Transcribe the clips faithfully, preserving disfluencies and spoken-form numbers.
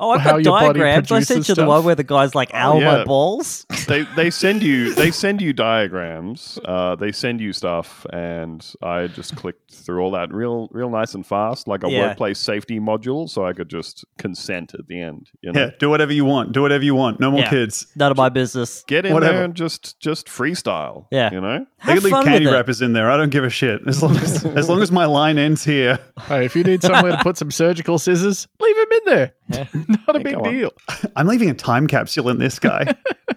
Oh, I've how got your body diagrams. I sent produces you the stuff. one where the guy's like, ow, yeah. my balls. they they send you they send you diagrams. Uh, they send you stuff, and I just clicked through all that real real nice and fast, like a Yeah. workplace safety module, so I could just consent at the end. You know, Yeah, do whatever you want. Do whatever you want. No more Yeah. kids. None of my business. get in Whatever. there and just just freestyle. Yeah. you know. They Have can leave fun candy with it. wrappers in there. I don't give a shit. As long as as long as my line ends here. Hey, if you need somewhere to put some surgical scissors, leave them in there. Yeah. Not a Yeah, big go on. deal. I'm leaving a time capsule in this guy.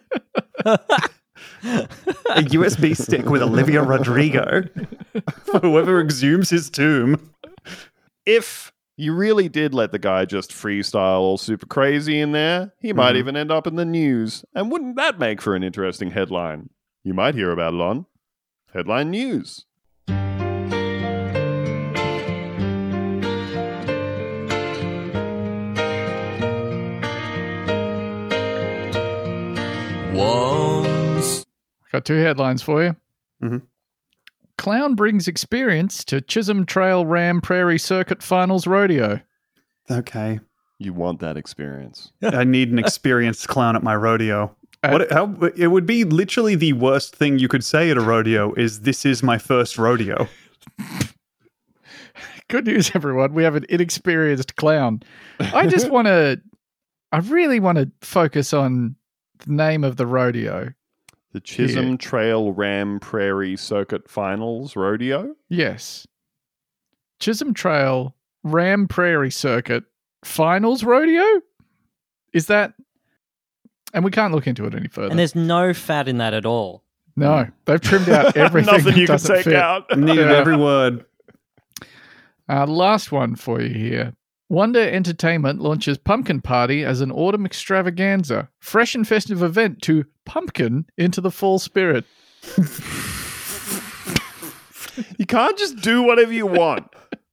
A U S B stick with Olivia Rodrigo for whoever exhumes his tomb. If you really did let the guy just freestyle all super crazy in there, he might Mhm. even end up in the news. And wouldn't that make for an interesting headline? You might hear about it on Headline News. Once. Got two headlines for you. Mhm. Clown brings experience to Chisholm Trail Ram Prairie Circuit Finals Rodeo. Okay. You want that experience. I need an experienced clown at my rodeo. Uh, What how it would be literally the worst thing you could say at a rodeo is this is my first rodeo. Good news, everyone. We have an inexperienced clown. I just want to, I really want to focus on the name of the rodeo. The Chisholm Trail Ram Prairie Circuit Finals Rodeo. Yes. Chisholm Trail Ram Prairie Circuit Finals Rodeo? Is that. And we can't look into it any further. And there's no fat in that at all. No, they've trimmed out everything. Nothing that you can doesn't take fit. out. Needed Yeah. every word. Uh, last one for you here. Wonder Entertainment launches Pumpkin Party as an autumn extravaganza. Fresh and festive event to pumpkin into the fall spirit. You can't just do whatever you want.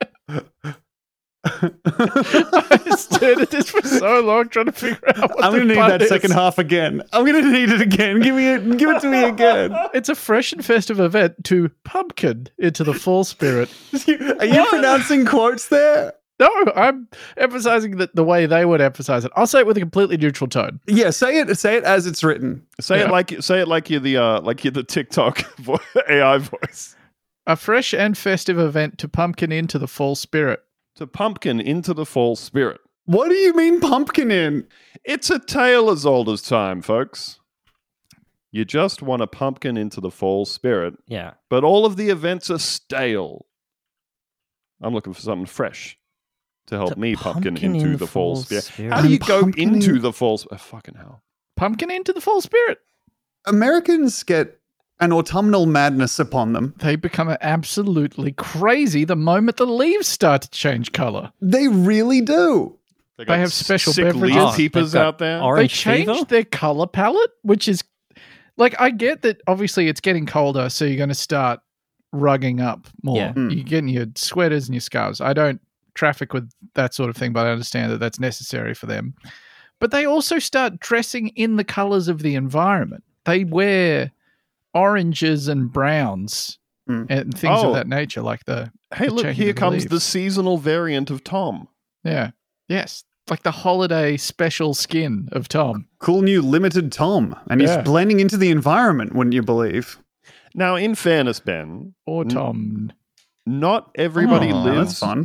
I stared at this for so long trying to figure out what I'm the gonna need pun that is. second half again. I'm gonna need it again. Give me it. Give it to me again. It's a fresh and festive event to pumpkin into the fall spirit. Are you pronouncing quotes there? No, I'm emphasizing that the way they would emphasize it. I'll say it with a completely neutral tone. Yeah, say it. Say it as it's written. Say Yeah. it like say it like you're the uh, like you're the TikTok vo- A I voice. A fresh and festive event to pumpkin into the fall spirit. To pumpkin into the fall spirit. What do you mean pumpkin in? It's a tale as old as time, folks. You just want a pumpkin into the fall spirit, Yeah. but all of the events are stale. I'm looking for something fresh to help To me pumpkin, pumpkin into in the, the fall fall spirit. spirit. How do you And go pumpkin into in- the fall spirit? Oh, fucking hell. Pumpkin into the fall spirit. Americans get an autumnal madness upon them. They become absolutely crazy the moment the leaves start to change color. They really do. They, They have special sick beverages. leaf Oh, peepers they've got out there. orange they changed fever? their color palette, which is like, I get that obviously it's getting colder, so you're going to start rugging up more. Yeah. Mm. You're getting your sweaters and your scarves. I don't traffic with that sort of thing, but I understand that that's necessary for them. But they also start dressing in the colors of the environment. They wear oranges and browns Mm. and things Oh. of that nature, like the Hey, the look, changing here of the comes the leaves. seasonal variant of Tom. Yeah. Yes. Like the holiday special skin of Tom. Cool new limited Tom, and Yeah. he's blending into the environment. Wouldn't you believe? Now, in fairness, Ben, Or Mm. Tom. not everybody Oh, lives. That's fun.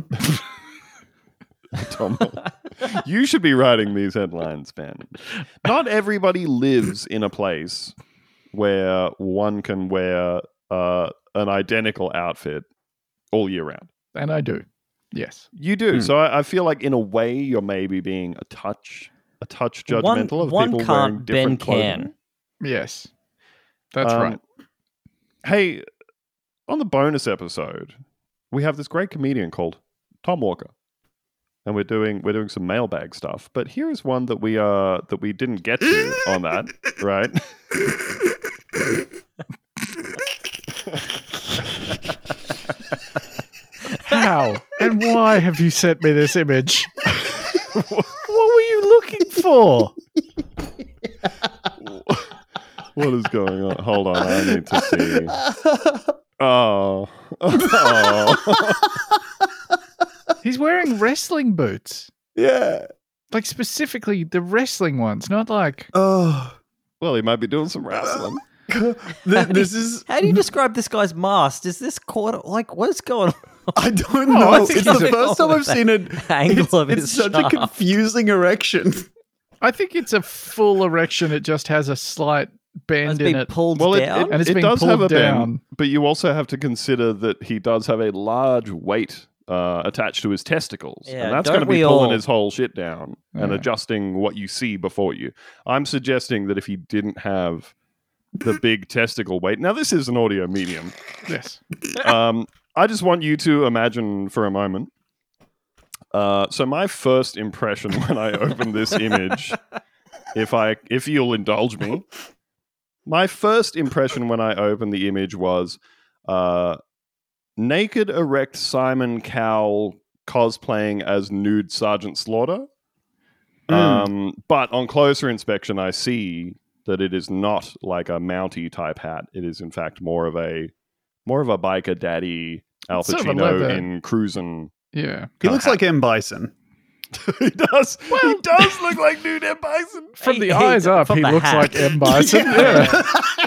Tom, you should be writing these headlines, Ben. Not everybody lives in a place where one can wear uh, an identical outfit all year round. And I do. Yes. You do. Hmm. So I, I feel like, in a way, you're maybe being a touch, a touch One- judgmental of one people can't, wearing different Ben clothing. can. Yes. That's Um, right. Hey, on the bonus episode, we have this great comedian called Tom Walker, and we're doing we're doing some mailbag stuff. But here is one that we uh that we didn't get to on that, right? How and why have you sent me this image? What were you looking for? What is going on? Hold on, I need to see. Oh, oh. He's wearing wrestling boots. Yeah. Like specifically the wrestling ones, not like Oh, Well, he might be doing some wrestling. th- this is. How do you describe this guy's mast? Is this quarter like what's going on? I don't Oh, know. I think It's he's the a- first time I've seen it. Angle It's, of it's his such a shaft. confusing erection. I think it's a full erection. It just has a slight It's bend in been it. pulled Well, it, down. it, And it's it being does have a pulled down. bend, but you also have to consider that he does have a large weight uh, attached to his testicles, Yeah, and that's don't going to be we pulling all? his whole shit down and Yeah. adjusting what you see before you. I'm suggesting that if he didn't have the big testicle weight, now this is an audio medium. Yes. Um, I just want you to imagine for a moment. Uh, so my first impression when I opened this image, if I if you'll indulge me, my first impression when I opened the image was uh, naked erect Simon Cowell cosplaying as nude Sergeant Slaughter. Mm. Um, but on closer inspection, I see that it is not like a Mountie type hat. It is in fact more of a more of a biker daddy Al It's sort of a Pacino leather. in Cruisin'. Yeah. He looks like M. Bison. he does. he does look like nude M. Bison. From Hey, the hey, eyes up, from he the looks hat. like M. Bison. Yeah.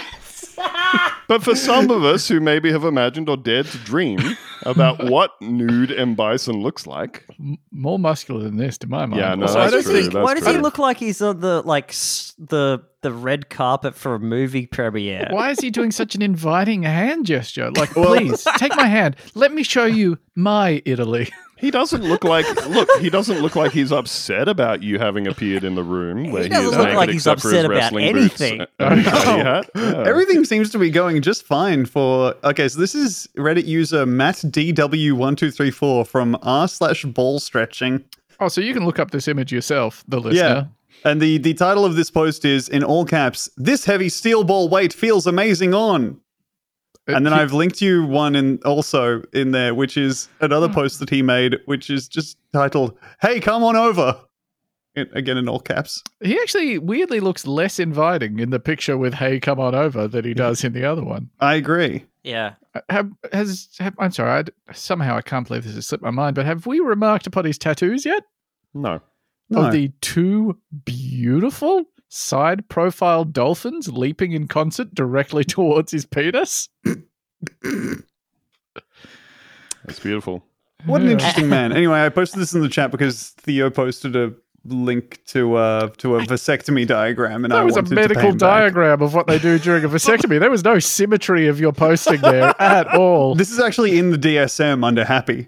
But for some of us who maybe have imagined or dared to dream about what nude M. Bison looks like, M- More muscular than this, to my mind. Yeah, no, Also, why that's does true, he? that's Why does true. he look like he's on the like s- the the red carpet for a movie premiere? Why is he doing such an inviting hand gesture? Like, please take my hand. Let me show you my Italy. he doesn't look like. Look, he doesn't look like he's upset about you having appeared in the room where He he, doesn't is look naked like he's except for his upset about wrestling anything. boots and a daddy No. hat. Yeah. Everything seems to be going just fine for. Okay, so this is Reddit user Matt D W one two three four from r slash ball stretching. Oh, so you can look up this image yourself, the listener. Yeah. And the, the title of this post is, in all caps, "This heavy steel ball weight feels amazing on." Uh, And then he- I've linked you one in also in there, which is another post that he made, which is just titled, "Hey, come on over." In, again in all caps. He actually weirdly looks less inviting in the picture with "Hey, come on over" than he does in the other one. I agree. Yeah. Have, has have, I'm sorry, I'd, somehow I can't believe this has slipped my mind, but have we remarked upon his tattoos yet? No. No. Of the two beautiful side profile dolphins leaping in concert directly towards his penis? That's beautiful. What an Yeah. interesting man. Anyway, I posted this in the chat because Theo posted a link to uh to a vasectomy diagram, and I That was a wanted to pay medical him back. diagram of what they do during a vasectomy. There was no symmetry of your posting there at all. This is actually in the D S M under happy.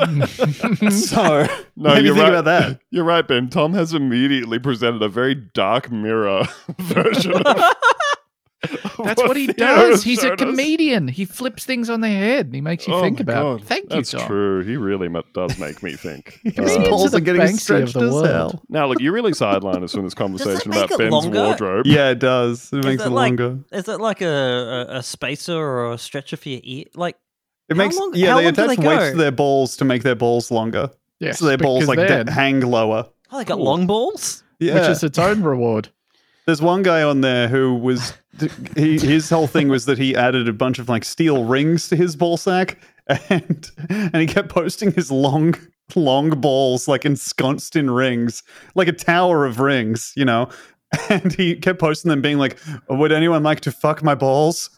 So No, maybe you're think right. about that. You're right, Ben. Tom has immediately presented a very dark mirror version of That's what he Theo does. He's a showed us. comedian. He flips things on their head and he makes you Oh think my about God. it. Thank That's you, Tom. true. He really mu- does make me think. His Comedians Uh, balls are are the getting Banksy of stretched the as world. hell. now, look, you really sidelined us from this conversation make about it Ben's longer? wardrobe. Yeah, it does. It Is makes it it like- longer. Is it like a, a, a spacer or a stretcher for your ear? Like It how makes long- yeah. how They long do attach they weights go? to their balls to make their balls longer, Yes, so their balls because like then, de- hang lower. oh, they got long balls. Yeah, which is its own reward. there's one guy on there who was he his whole thing was that he added a bunch of like steel rings to his ball sack, and and he kept posting his long long balls like ensconced in rings, like a tower of rings, you know. And he kept posting them, being like, "Would anyone like to fuck my balls?"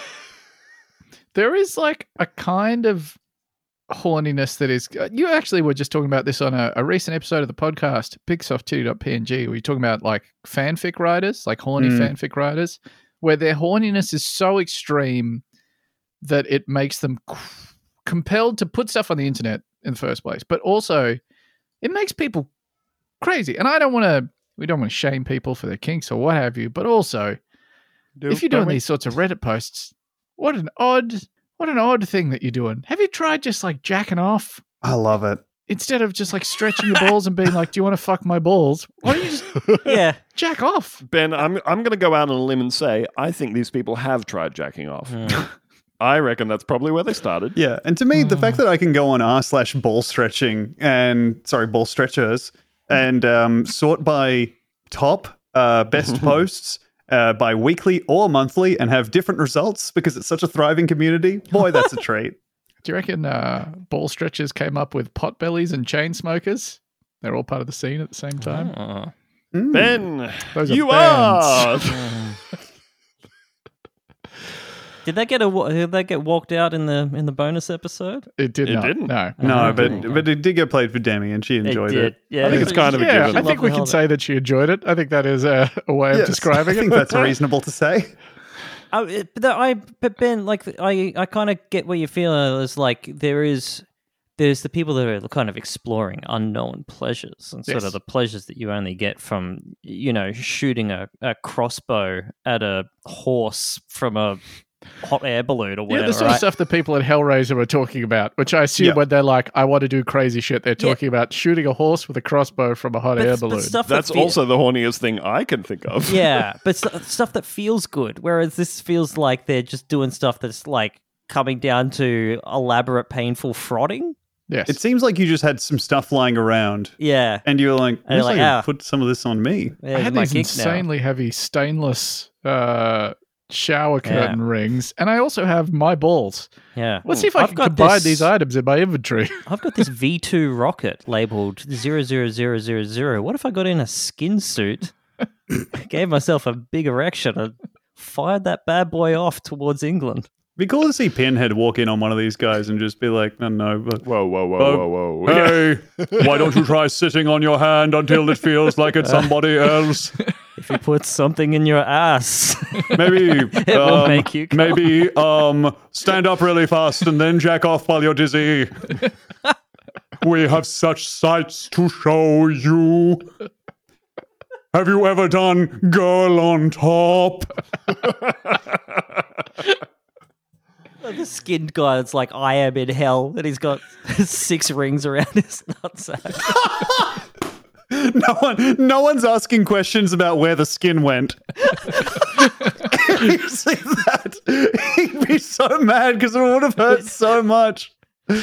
There is like a kind of horniness that is. uh, You actually were just talking about this on a, a recent episode of the podcast, big soft titty dot p n g, where you're talking about like fanfic writers, like horny Mm. fanfic writers, where their horniness is so extreme that it makes them c- compelled to put stuff on the internet in the first place, but also it makes people crazy. And I don't want to, we don't want to shame people for their kinks or what have you, but also Do- if you're don't doing we? these sorts of Reddit posts, what an odd, what an odd thing that you're doing. Have you tried just like jacking off I love it. instead of just like stretching your balls and being like, "Do you want to fuck my balls?" Why don't you just Yeah. jack off? Ben, I'm I'm going to go out on a limb and say I think these people have tried jacking off. Mm. I reckon that's probably where they started. Yeah, and to me, the fact that I can go on r slash ball stretching and sorry ball stretchers and um, sort by top uh, best posts uh, by weekly or monthly and have different results because it's such a thriving community. Boy, that's a treat. Do you reckon uh, ball stretchers came up with pot bellies and chain smokers? They're all part of the scene at the same time. Oh. Mm. Ben, Those are you bands. are. Did they get a wa- did they get walked out in the in the bonus episode? It did It not. didn't. No. No, Oh, but okay. but it did get played for Demi, and she enjoyed it. Yeah, I think it's kind of a Yeah, given. I think we can say that she enjoyed it. I think that is a, a way of Yes, describing I think it. that's reasonable to say. I, it- but I, but Ben, like, I, I kind of get what you feel is like there is, there's the people that are kind of exploring unknown pleasures and sort Yes. of the pleasures that you only get from, you know, shooting a, a crossbow at a horse from a hot air balloon or Yeah, whatever. the sort right? of stuff that people at Hellraiser are talking about, which I assume Yeah. when they're like, I want to do crazy shit, they're Yeah. talking about shooting a horse with a crossbow from a hot But- air but balloon. stuff that That's fe- also the horniest thing I can think of. yeah, but st- stuff that feels good. Whereas this feels like they're just doing stuff that's like coming down to elaborate, painful frauding. Yes. It seems like you just had some stuff lying around, Yeah, and you were like, And you're "Maybe like, I ah. could put some of this on me." yeah I had my these gig now. insanely heavy stainless uh, shower Yeah. curtain rings, and I also have my balls. Yeah, Let's see if I I've can got combine this- these items in my inventory. I've got this V two rocket labeled zero zero zero zero zero. What if I got in a skin suit, gave myself a big erection, and fired that bad boy off towards England? It'd be cool to see Pinhead walk in on one of these guys and just be like, "No, no, but Whoa, whoa, whoa, Oh, whoa, whoa. hey, why don't you try sitting on your hand until it feels like it's somebody else? If you put something in your ass, Maybe, it will um, make you come. maybe, um, stand up really fast and then jack off while you're dizzy. We have such sights to show you. Have you ever done girl on top? The skinned guy that's like, I am in hell, and he's got six rings around his nutsack. No one, no one's asking questions about where the skin went. If you see that, he'd be so mad because it would have hurt so much.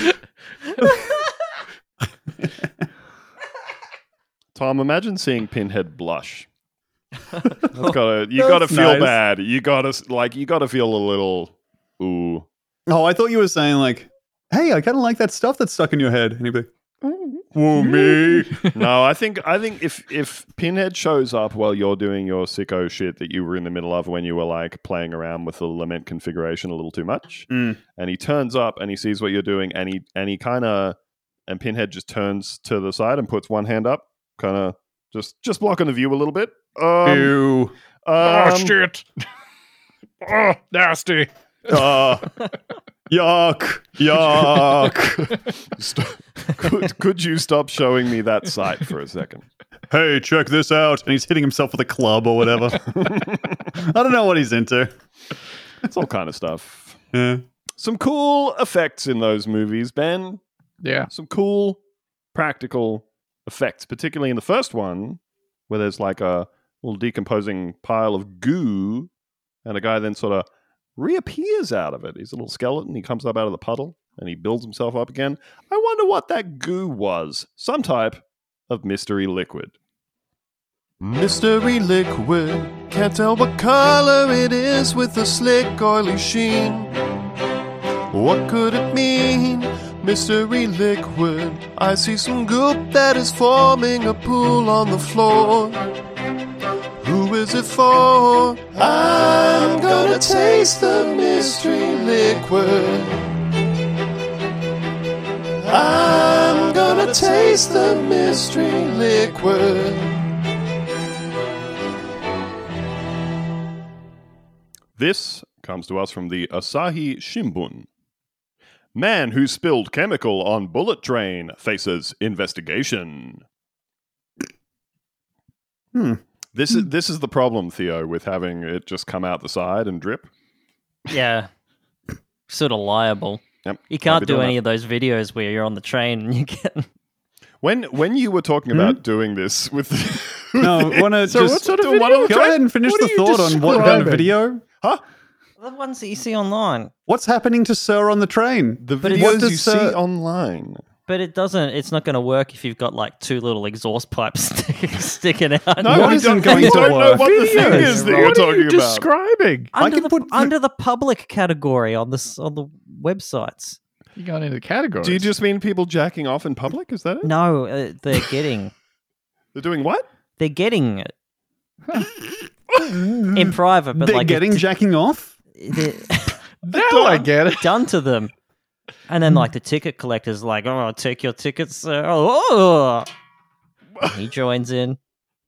Tom, imagine seeing Pinhead blush. That's gotta, you gotta That's feel nice. bad. You gotta like, you gotta feel a little ooh. Oh, I thought you were saying like, "Hey, I kind of like that stuff that's stuck in your head," and he'd be, "Woo me." No, I think I think if if Pinhead shows up while you're doing your sicko shit that you were in the middle of when you were like playing around with the lament configuration a little too much, Mm. and he turns up and he sees what you're doing, and he and he kind of and Pinhead just turns to the side and puts one hand up, kind of just just blocking the view a little bit. Um, Ew. oh, um, shit. Oh, nasty. Uh, yuck. Yuck. st- could could you stop showing me that sight for a second? Hey, check this out. And he's hitting himself with a club or whatever. I don't know what he's into. It's all kind of stuff. Yeah. Some cool effects in those movies, Ben. Yeah. Some cool practical effects, particularly in the first one, where there's like a little decomposing pile of goo, and a guy then sort of reappears out of it. He's a little skeleton. He comes up out of the puddle, and he builds himself up again. I wonder what that goo was. Some type of mystery liquid. Mystery liquid, can't tell what color it is with a slick oily sheen. What could it mean? Mystery liquid, I see some goop that is forming a pool on the floor. Who is it for? I'm gonna taste the mystery liquid. I'm gonna taste the mystery liquid. This comes to us from the Asahi Shimbun. Man who spilled chemical on bullet train faces investigation. Hmm. This is this is the problem, Theo, with having it just come out the side and drip. Yeah, sort of liable. Yep. You can't I'll be do doing any that. of those videos where you're on the train and you get. When when you were talking about doing this with the, No, want to So just what sort of do video? one of the go tra- ahead and finish What the are you thought on what kind of describing? video? huh? The ones that you see online. What's happening to Sir on the train? The But it- videos what does, you see uh, online. But it doesn't, it's not going to work if you've got like two little exhaust pipes sticking, sticking out. No, What we isn't don't, going we to don't know work? what the thing Videos. is that What you're are talking you about. describing? I Under, can the, put the- under the public category on this on the websites. You're going into the categories. Do you just mean people jacking off in public? Is that it? No, uh, they're getting. They're doing what? They're getting it. In private, but They're like getting it's jacking off? they're Now I get it. done to them. And then like the ticket collector's like, oh, I'll take your tickets, sir. Oh, oh. He joins in.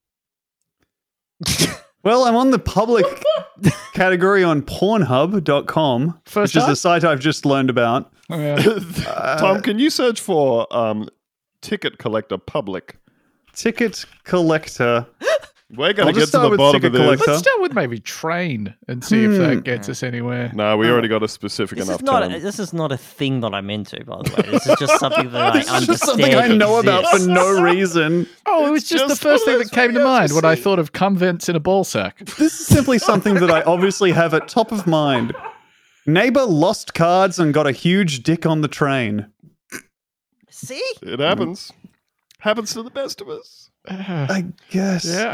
Well, I'm on the public category on pornhub dot com, First which is time? a site I've just learned about. Yeah. Tom, can you search for um, ticket collector public? Ticket collector. We're going I'll to just get to start the with bottom ticket of this. collector. Let's start with maybe train and see if Hmm. that gets us anywhere. No, we already got a specific This enough is not. term. This is not a thing that I'm into, by the way. This is just something that I This is understand. just something I know about for exists. no reason. Oh, it was It's just, just the first one thing of that those came to videos mind you when I see. thought of cum vents in a ball sack. This is simply something that I obviously have at top of mind. Neighbor lost cards and got a huge dick on the train. See, It happens. Happens to the best of us. I guess. Yeah.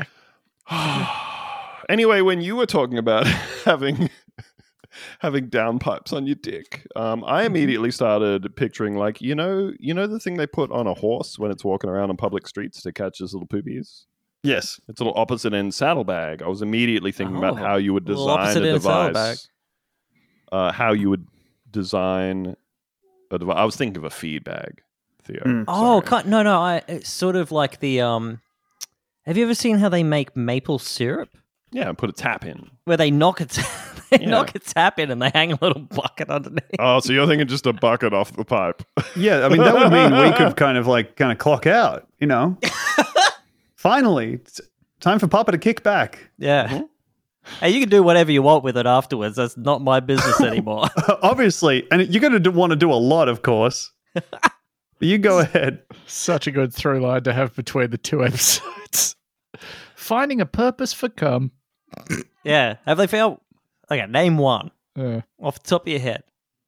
Anyway, when you were talking about having having downpipes on your dick, um, I immediately started picturing like you know you know the thing they put on a horse when it's walking around on public streets to catch his little poopies. Yes. It's a little opposite end saddlebag. I was immediately thinking about Oh, how you would little design opposite a end saddlebag. device. Uh, how you would design a device. I was thinking of a feed bag, Theo. Mm. Oh, Sorry. can't, no, no. I it's sort of like the um. Have you ever seen how they make maple syrup? Yeah, and put a tap in. Where they knock a t- they Yeah. knock a tap in and they hang a little bucket underneath. Oh, so you're thinking just a bucket off the pipe. Yeah, I mean, that would mean we could kind of like kind of clock out, you know? Finally, it's time for Papa to kick back. Yeah. Hey, you can do whatever you want with it afterwards. That's not my business anymore. Obviously, and you're going to want to do a lot, of course. But you go ahead. Such a good through line to have between the two episodes. Finding a purpose for cum. Yeah. Have they found? Okay, name one Uh, off the top of your head.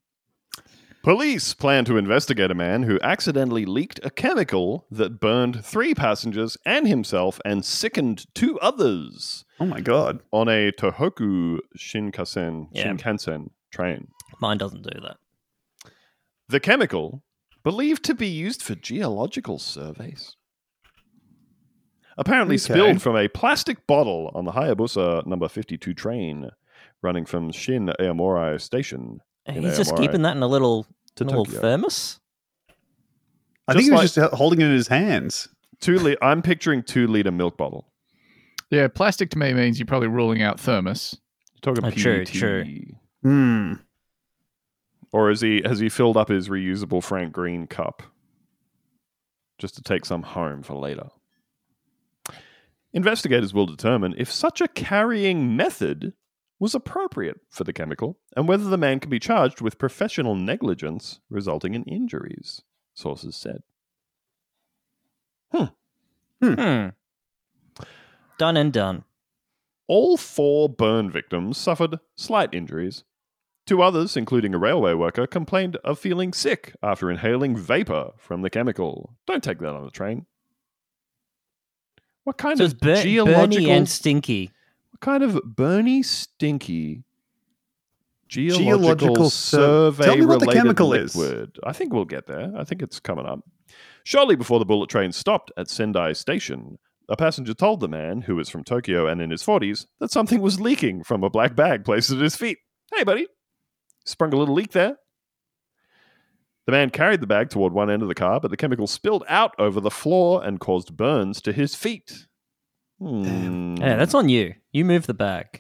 Police plan to investigate a man who accidentally leaked a chemical that burned three passengers and himself and sickened two others Oh my God. on a Tohoku Shinkansen, Yeah. Shinkansen train. Mine doesn't do that. The chemical, believed to be used for geological surveys, apparently Okay. spilled from a plastic bottle on the Hayabusa number fifty-two train running from Shin Aomori Station. in He's just Aomori keeping that in a little, to in a little Tokyo. thermos. I Just think he was like- just holding it in his hands. Two li- I'm picturing two liter milk bottle. yeah, plastic to me means you're probably ruling out thermos. You're talking Oh, P E true, T. true. Hmm. Or is he has he filled up his reusable Frank Green cup just to take some home for later? Investigators will determine if such a carrying method was appropriate for the chemical and whether the man can be charged with professional negligence resulting in injuries, sources said. Hmm. Done and done. All four burn victims suffered slight injuries. Two others, including a railway worker, complained of feeling sick after inhaling vapor from the chemical. Don't take that on the train. What kind So it's of Ber- geological... Bernie and Stinky. What kind of Bernie Stinky geological, Geological sur- survey Tell me what the related chemical is. liquid? I think we'll get there. I think it's coming up. Shortly before the bullet train stopped at Sendai Station, a passenger told the man, who was from Tokyo and in his forties, that something was leaking from a black bag placed at his feet. Hey, buddy. Sprung a little leak there. The man carried the bag toward one end of the car, but the chemical spilled out over the floor and caused burns to his feet. Hmm. Yeah, that's on you. You move the bag.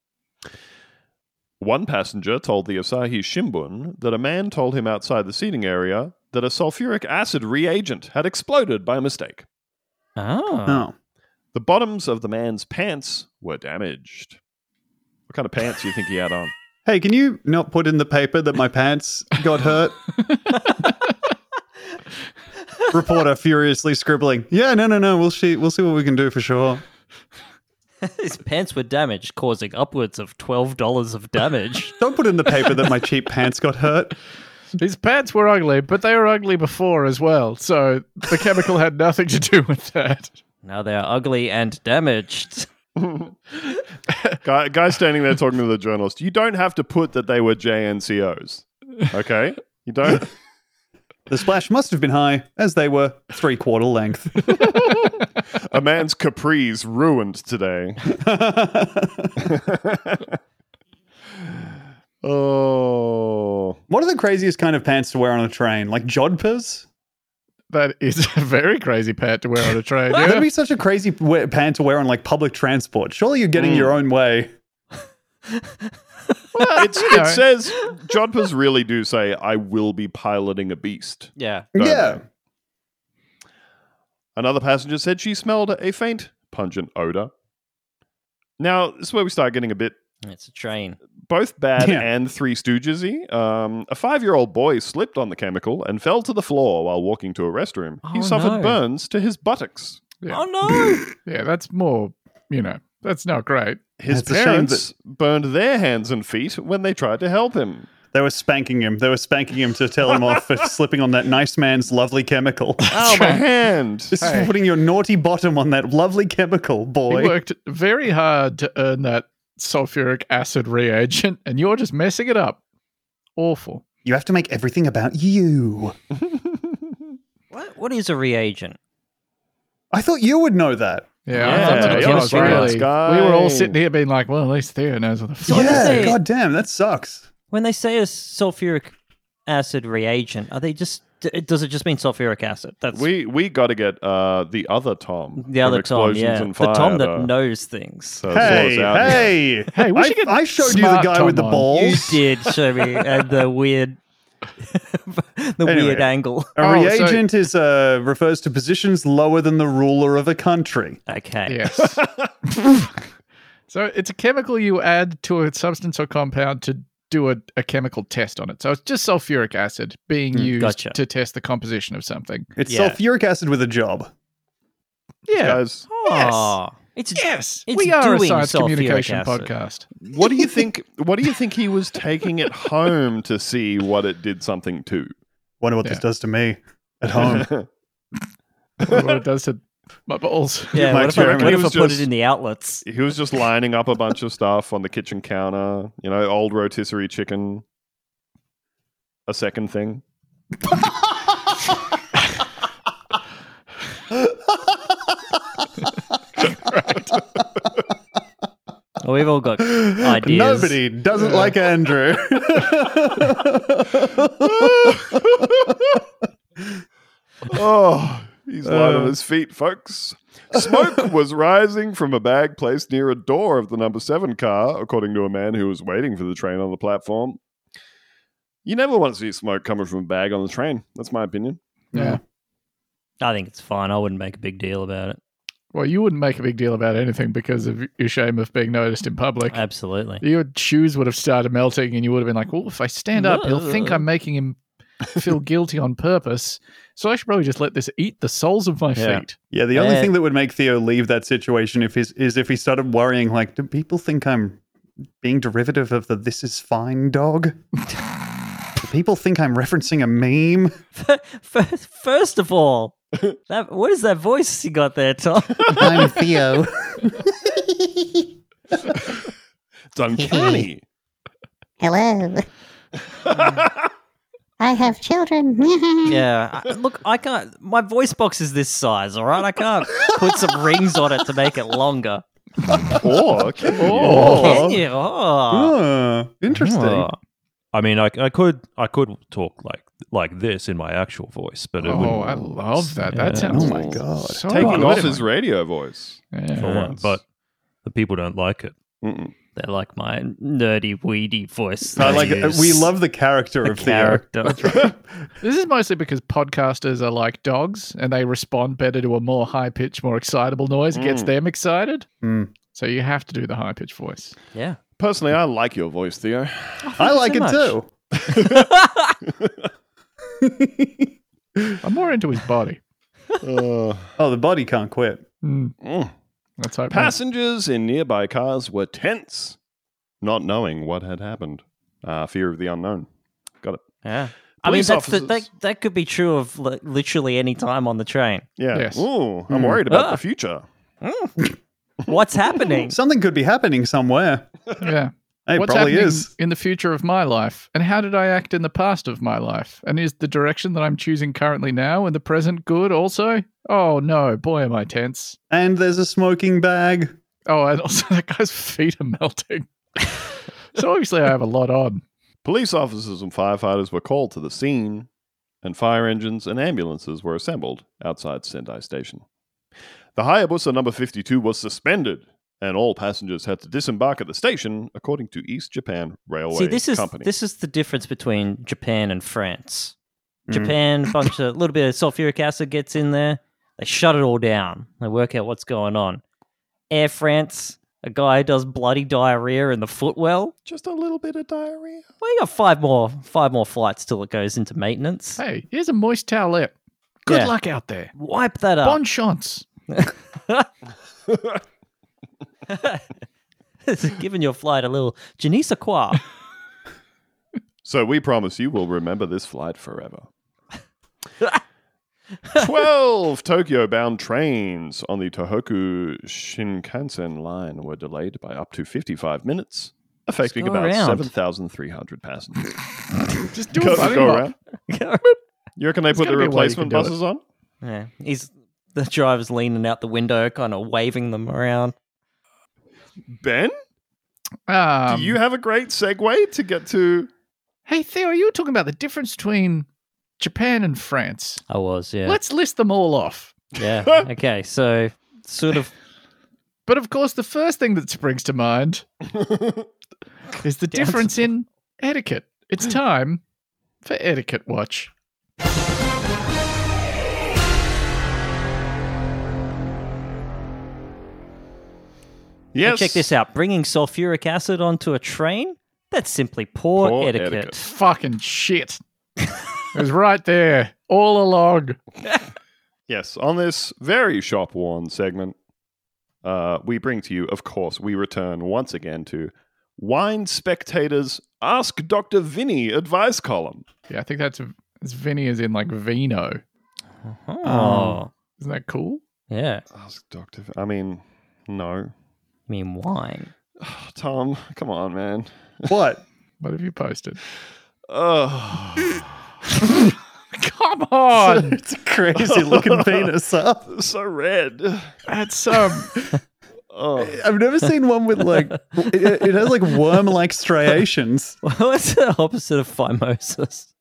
One passenger told the Asahi Shimbun that a man told him outside the seating area that a sulfuric acid reagent had exploded by mistake. Oh. Oh. The bottoms of the man's pants were damaged. What kind of pants do you think he had on? Hey, can you not put in the paper that my pants got hurt? Reporter furiously scribbling. Yeah, no, no, no. We'll see. We'll see what we can do for sure. His pants were damaged, causing upwards of twelve dollars of damage. Don't put in the paper that my cheap pants got hurt. His pants were ugly, but they were ugly before as well. So the chemical had nothing to do with that. Now they are ugly and damaged. Guy, guy standing there talking to the journalist. You don't have to put that they were J N C Os. Okay? You don't The splash must have been high, as they were three-quarter length. A man's capris ruined today. Oh. What are the craziest kind of pants to wear on a train? Like jodhpurs? That is a very crazy pant to wear on a train. Yeah? That'd be such a crazy we- pant to wear on like public transport. Surely you're getting Mm. your own way. Well, It's, you know, it says, jodhpurs really do say, I will be piloting a beast. Yeah. Don't Yeah. they? Another passenger said she smelled a faint, pungent odor. Now, this is where we start getting a bit It's a train. both bad Yeah. and Three Stooges-y. Um, a five-year-old boy slipped on the chemical and fell to the floor while walking to a restroom. he Oh, suffered no. burns to his buttocks. Yeah. Oh no! yeah, that's more, you know, that's not great. His It's a shame parents burned their hands and feet when they tried to help him. They were spanking him. They were spanking him to tell him off for slipping on that nice man's lovely chemical. Oh, my hand! This is Hey. for putting your naughty bottom on that lovely chemical, boy. He worked very hard to earn that sulfuric acid reagent, and you're just messing it up. Awful. You have to make everything about you. What? What is a reagent? I thought you would know that. Yeah, Yeah, I thought that you're was a really. guy. We were all sitting here being like, "Well, at least Theo knows what the So fuck." what is yeah, it? god damn, that sucks. When they say a sulfuric acid reagent, are they just? d- Does it just mean sulfuric acid? That's We we got to get uh, the other Tom. the from other Tom. Explosions Yeah, and the Fire Tom to- that knows things. to sort us Hey, out here. hey, Hey, we I, should get I showed you the smart guy Tom with the on. You balls. did show me and the weird, the Anyway. weird angle. A Oh, so- reagent is uh, refers to positions lower than the ruler of a country. Okay. Yes. So it's a chemical you add to a substance or compound to do a, a chemical test on it. So it's just sulfuric acid being used gotcha. to test the composition of something. It's Yeah. sulfuric acid with a job. Yeah. Guys, Oh, it's Yes. It's we are a doing science sulfuric communication acid. podcast. what do you think? What do you think he was taking it home to see what it did something to? Wonder what Yeah. this does to me at home. what it does to my balls. Yeah. My What if I, experiment what if I was put just- it in the outlets? He was just lining up a bunch of stuff on the kitchen counter. You know, old rotisserie chicken. A second thing. Oh, we've all got ideas. Nobody doesn't like Andrew. Oh, he's light on Uh. his feet, folks. Smoke was rising from a bag placed near a door of the number seven car, according to a man who was waiting for the train on the platform. You never want to see smoke coming from a bag on the train. That's my opinion. Yeah. I think it's fine. I wouldn't make a big deal about it. Well, you wouldn't make a big deal about anything because of your shame of being noticed in public. Absolutely. Your shoes would have started melting and you would have been like, well, if I stand up, he'll think I'm making him feel guilty on purpose. So I should probably just let this eat the soles of my Yeah. feet. Yeah, the only Yeah. thing that would make Theo leave that situation if is, is if he started worrying, like, do people think I'm being derivative of the "this is fine" dog? Do people think I'm referencing a meme? First, first of all, that what is that voice you got there, Tom? I'm Theo. It's uncanny. Hello. I have children. Yeah. I, look, I can't. My voice box is this size. All right, I can't put some rings on it to make it longer. Or, can you? Oh. Can you? Oh. Oh, interesting. Oh. I mean, I, I could I could talk like like this in my actual voice, but it Oh, wouldn't. I love that. That Yeah. sounds Oh my God. so Taking good. off his radio voice. Yeah. for Yeah. once, but the people don't like it. Mm-mm. They're like my nerdy, weedy voice. I that like. use. We love the character the of Theo. character. This is mostly because podcasters are like dogs and they respond better to a more high pitched, more excitable noise. It gets Mm. them excited. Mm. So you have to do the high pitched voice. Yeah. Personally, I like your voice, Theo. I like so it much. too. I'm more into his body. Uh, Oh, the body can't quit. Mm, mm. let's hope not. Passengers in nearby cars were tense, not knowing what had happened. Uh, fear of the unknown. Got it. Yeah. I mean, Police that's the, officers- that, that could be true of li- literally any time on the train. Yeah. Yes. Ooh, I'm Hmm. worried about Ah. the future. What's happening? Something could be happening somewhere. Yeah. Hey, it What's probably happening is. in the future of my life? And how did I act in the past of my life? And is the direction that I'm choosing currently now in the present good also? Oh no, boy am I tense. And there's a smoking bag. Oh, and also that guy's feet are melting. So obviously I have a lot on. Police officers and firefighters were called to the scene, and fire engines and ambulances were assembled outside Sendai Station. The Hayabusa number fifty-two was suspended, and all passengers had to disembark at the station, according to East Japan Railway See, this is Company. this is the difference between Japan and France. Mm. Japan, a bunch of little bit of sulfuric acid gets in there. They shut it all down. They work out what's going on. Air France, a guy does bloody diarrhea in the footwell. Just a little bit of diarrhea. Well, you got five more five more flights till it goes into maintenance. Hey, here's a moist towelette. Good Yeah. luck out there. Wipe that up. Bon chance. Giving your flight a little je ne sais quoi. So we promise you will remember this flight forever. Twelve Tokyo-bound trains on the Tohoku Shinkansen line were delayed by up to fifty-five minutes, affecting go about around. seven thousand three hundred passengers. Just do Go, a bunny go hop. around. You reckon they put gotta the be a way you replacement can do it. buses on? Yeah, he's the driver's leaning out the window, kind of waving them around. Ben, Um, do you have a great segue to get to... Hey, Theo, you were talking about the difference between Japan and France. I was, yeah, Let's list them all off. yeah. Okay, so sort of But of course, the first thing that springs to mind is the difference in etiquette. It's time for Etiquette Watch. Yes. check this out. Bringing sulfuric acid onto a train? That's simply poor, Poor etiquette. etiquette. Fucking shit. It was right there all along. Yes, on this very shop-worn segment, uh, we bring to you, of course, we return once again to Wine Spectator's Ask Doctor Vinny advice column. Yeah, I think that's it's Vinny as in like vino. Oh, Isn't that cool? yeah. Ask Doctor I mean, no. I mean, wine. Tom, come on, man. What? What have you posted? Oh, Come on. It's a crazy looking penis, huh? so red. That's um Oh, I've never seen one with like, it, it has like worm like striations. What's the opposite of phimosis?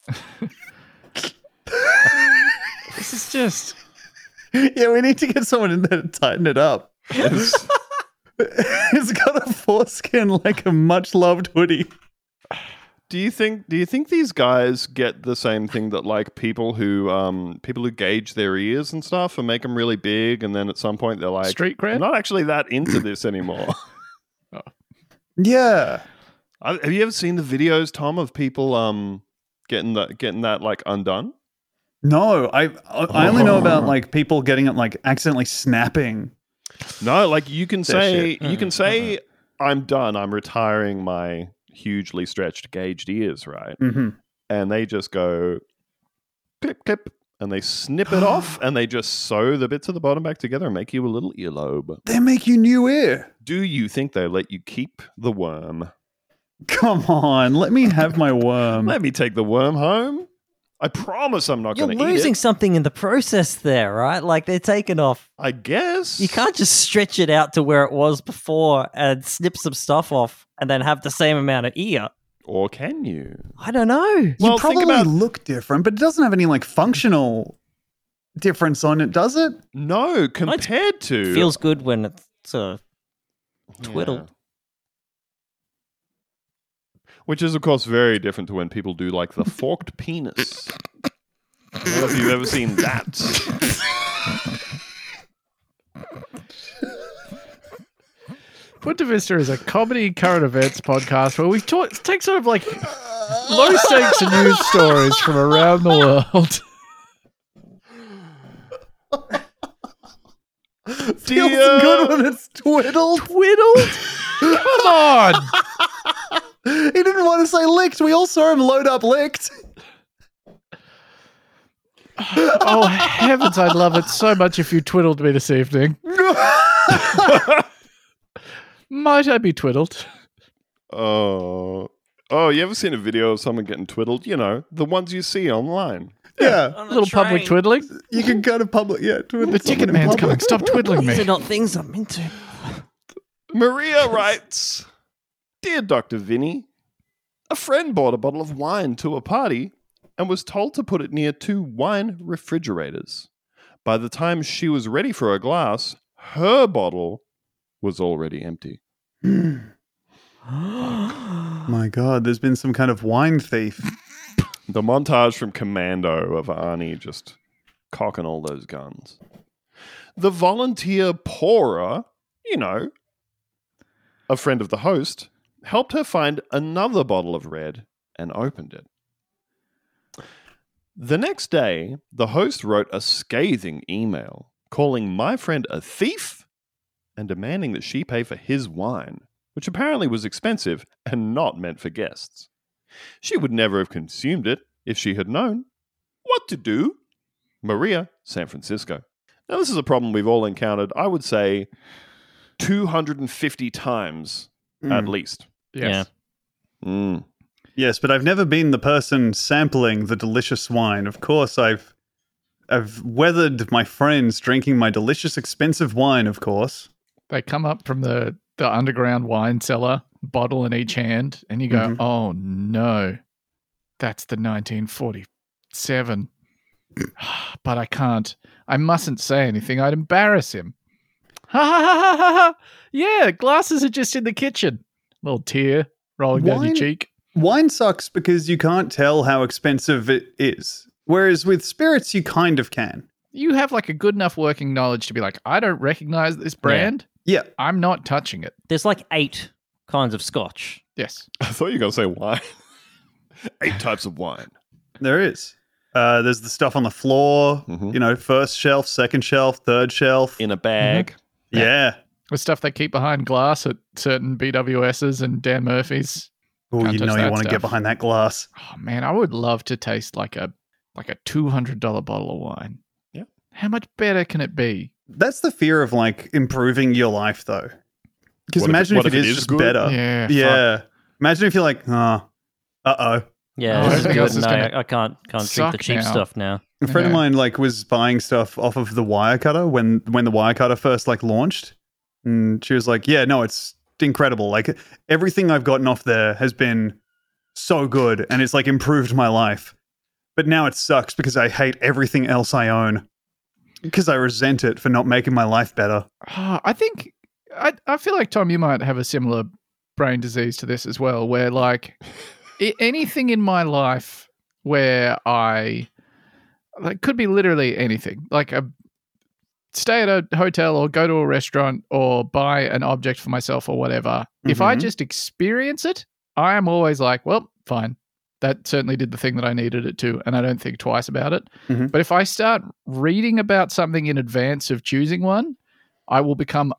this is just Yeah, we need to get someone in there to tighten it up. it's- It's got a foreskin like a much loved hoodie. do you think? Do you think these guys get the same thing that like people who um people who gauge their ears and stuff and make them really big, and then at some point they're like, street cred. I'm not actually that into this anymore. Yeah. I- Have you ever seen the videos, Tom, of people um getting that getting that like undone? No, I I only know about like people getting it like accidentally snapping. No, like you can That say shit. you can say I'm done. I'm retiring my hugely stretched gauged ears, right? Mm-hmm. And they just go clip clip, and they snip it off, and they just sew the bits at the bottom back together and make you a little earlobe. They make you new ear. Do you think they let you keep the worm? Come on, let me have my worm. Let me take the worm home. I promise I'm not You're going to eat losing it. something in the process there, right? Like they're taking off. I guess You can't just stretch it out to where it was before and snip some stuff off and then have the same amount of ear. or can you? I don't know. Well, you think probably about- look different, but it doesn't have any like functional difference on it, does it? No, compared to Feels good when it's uh, twiddled. Yeah. Which is, of course, very different to when people do like the forked penis. I don't know if you've ever seen that. Punta Vista is a comedy current events podcast where we talk, take sort of like low stakes news stories from around the world. Feels Dear- good when it's twiddled. Twiddled? Come on. He didn't want to say licked. We all saw him load up licked. Oh, heavens, I'd love it so much if you twiddled me this evening. Might I be twiddled? Oh, oh! You ever seen a video of someone getting twiddled? You know, the ones you see online. Yeah, A little public twiddling. you can go to public. Yeah, to The ticket man's coming. Stop twiddling These are me. not things I'm into. Maria writes, "Dear Doctor Vinny, a friend bought a bottle of wine to a party and was told to put it near two wine refrigerators. By the time she was ready for a glass, her bottle was already empty." My God, there's been some kind of wine thief. The montage from Commando of Arnie just cocking all those guns. The volunteer pourer, you know, a friend of the host, helped her find another bottle of red and opened it. The next day, the host wrote a scathing email calling my friend a thief and demanding that she pay for his wine, which apparently was expensive and not meant for guests. She would never have consumed it if she had known what to do. Maria, San Francisco. Now, this is a problem we've all encountered, I would say, two hundred fifty times at Mm. least. Yes. Mm. Yes, but I've never been the person sampling the delicious wine. Of course, I've I've weathered my friends drinking my delicious, expensive wine. Of course. They come up from the, the underground wine cellar, bottle in each hand, and you go, Mhm. oh no, that's the nineteen forty-seven. But I can't. I mustn't say anything. I'd embarrass him. Ha ha ha ha ha ha. Yeah, glasses are just in the kitchen. Little tear rolling down your Wine- cheek. Wine sucks because you can't tell how expensive it is. Whereas with spirits, you kind of can. You have like a good enough working knowledge to be like, I don't recognize this brand. Yeah. I'm not touching it. There's like eight kinds of scotch. Yes. I thought you were going to say wine. Eight types of wine. There is. Uh, there's the stuff on the floor, Mhm. you know, first shelf, second shelf, third shelf. In a bag. Yeah. The stuff they keep behind glass at certain B W S's and Dan Murphy's. Oh, Can't you touch know you that want to stuff. get behind that glass. Oh man, I would love to taste like a like a two hundred dollar bottle of wine. Yeah. How much better can it be? That's the fear of like improving your life, though. Because What if it- imagine what if, if it it is is just good? better. Yeah. fuck. Yeah. Imagine if you're like, oh, uh oh. Yeah, Oh, this is everything else good. is No, gonna I can't can't drink the suck cheap now. stuff now. A friend of Yeah. mine like was buying stuff off of the Wirecutter when when the Wirecutter first like launched, and she was like, "Yeah, no, it's incredible. Like everything I've gotten off there has been so good, and it's like improved my life. But now it sucks because I hate everything else I own because I resent it for not making my life better." Ah, I think I I feel like Tom, you might have a similar brain disease to this as well, where like I- anything in my life where I like could be literally anything, like a stay at a hotel or go to a restaurant or buy an object for myself or whatever. If I Mhm. just experience it, I am always like, well, fine. That certainly did the thing that I needed it to, and I don't think twice about it. Mhm. But if I start reading about something in advance of choosing one, I will become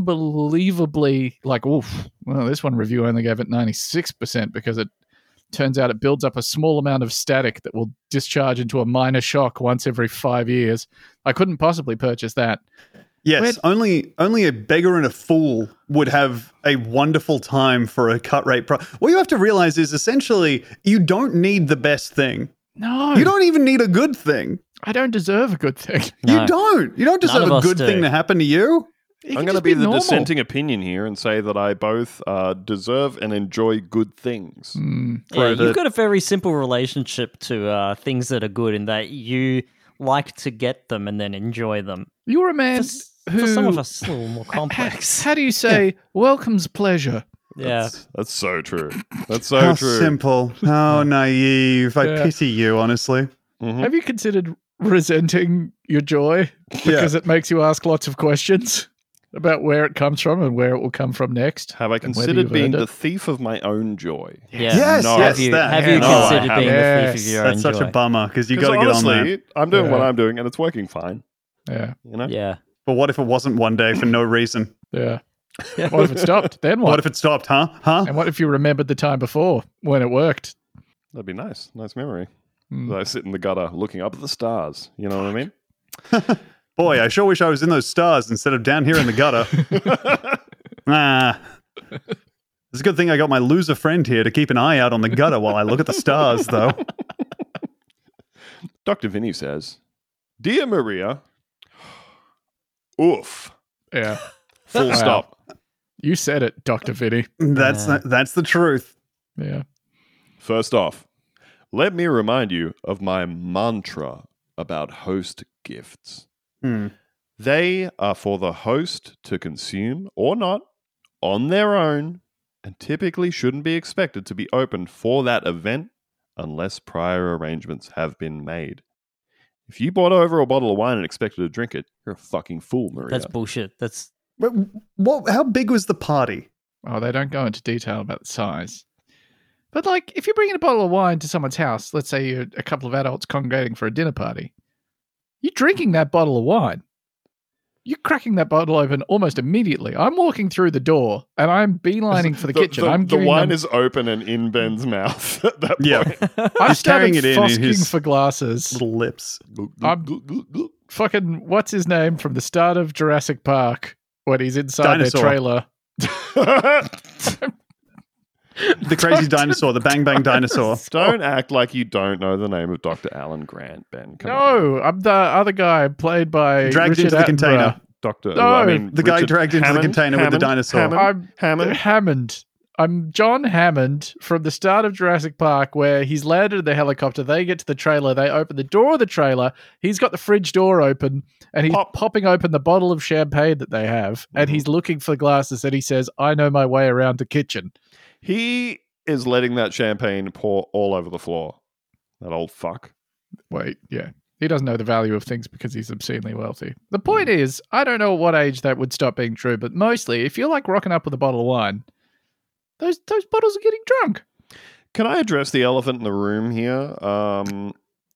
unbelievably like, oof, well, this one review only gave it ninety-six percent because it turns out it builds up a small amount of static that will discharge into a minor shock once every five years. I couldn't possibly purchase that. Yes, Where- only only a beggar and a fool would have a wonderful time for a cut rate. Pro- what you have to realize is essentially you don't need the best thing. No, You don't even need a good thing. I don't deserve a good thing. No. You don't. You don't None deserve of a us good do. thing to happen to you. It I'm can going to just be, the normal. dissenting opinion here and say that I both uh, deserve and enjoy good things. Hmm. Yeah, Prove you've it. got a very simple relationship to uh, things that are good in that you like to get them and then enjoy them. You're a For, man s- who. for some of us, it's a little more How, complex. how do you say welcome's pleasure? Yeah. That's, that's so true. That's so How true. simple. How naive. I Yeah. pity you, honestly. Mhm. Have you considered resenting your joy because it makes you ask lots of questions about where it comes from and where it will come from next? Have I and whether considered you've being earned the it? thief of my own joy? Yeah. Yes, No. yes, Have you, that. have you No, I considered being the haven't. thief of your That's own such joy? a bummer because you 'Cause got to get on that. honestly, I'm doing what Yeah. I'm doing and it's working fine. Yeah, You know? Yeah. But what if it wasn't one day for no reason? yeah. What if it stopped? Then what? What if it stopped, huh? Huh? and what if you remembered the time before when it worked? That'd be nice. Nice memory. Mm. I sit in the gutter looking up at the stars. You know what I mean? Boy, I sure wish I was in those stars instead of down here in the gutter. Ah. It's a good thing I got my loser friend here to keep an eye out on the gutter while I look at the stars, though. Doctor Vinny says, Dear Maria, oof. Yeah. Full Wow. stop. You said it, Doctor Vinny. That's Yeah. that's the truth. Yeah. First off, let me remind you of my mantra about host gifts. Hmm. They are for the host to consume or not on their own and typically shouldn't be expected to be opened for that event unless prior arrangements have been made. If you bought over a bottle of wine and expected to drink it, you're a fucking fool, Maria. That's bullshit. That's But what? How big was the party? Oh, they don't go into detail about the size. But, like, if you're bringing a bottle of wine to someone's house, let's say you're a couple of adults congregating for a dinner party, you're drinking that bottle of wine. You're cracking that bottle open almost immediately. I'm walking through the door and I'm beelining for the, kitchen. I'm the giving wine them, is open and in Ben's mouth at that Yeah. point. I've He's carrying started it in in fosking his for glasses. Little lips. I'm- Fucking, what's his name from the start of Jurassic Park when he's inside Dinosaur. their trailer? The crazy dinosaur, the bang bang dinosaur. Don't act like you don't know the name of Doctor Alan Grant, Ben. Come on. No, I'm the other guy played by Dragged Richard into the Attenborough. container. Doctor No, I mean, the guy Richard dragged into the Hammond? container with the Hammond? dinosaur. Hammond? I'm Hammond? Hammond. I'm John Hammond from the start of Jurassic Park, where he's landed in the helicopter. They get to the trailer. They open the door of the trailer. He's got the fridge door open, and he's Pop. popping open the bottle of champagne that they have. And Mhm. he's looking for glasses, and he says, "I know my way around the kitchen." He is letting that champagne pour all over the floor. That old fuck. Wait, yeah. He doesn't know the value of things because he's obscenely wealthy. The point is, I don't know at what age that would stop being true, but mostly, if you're like rocking up with a bottle of wine, those those bottles are getting drunk. Can I address the elephant in the room here? Um,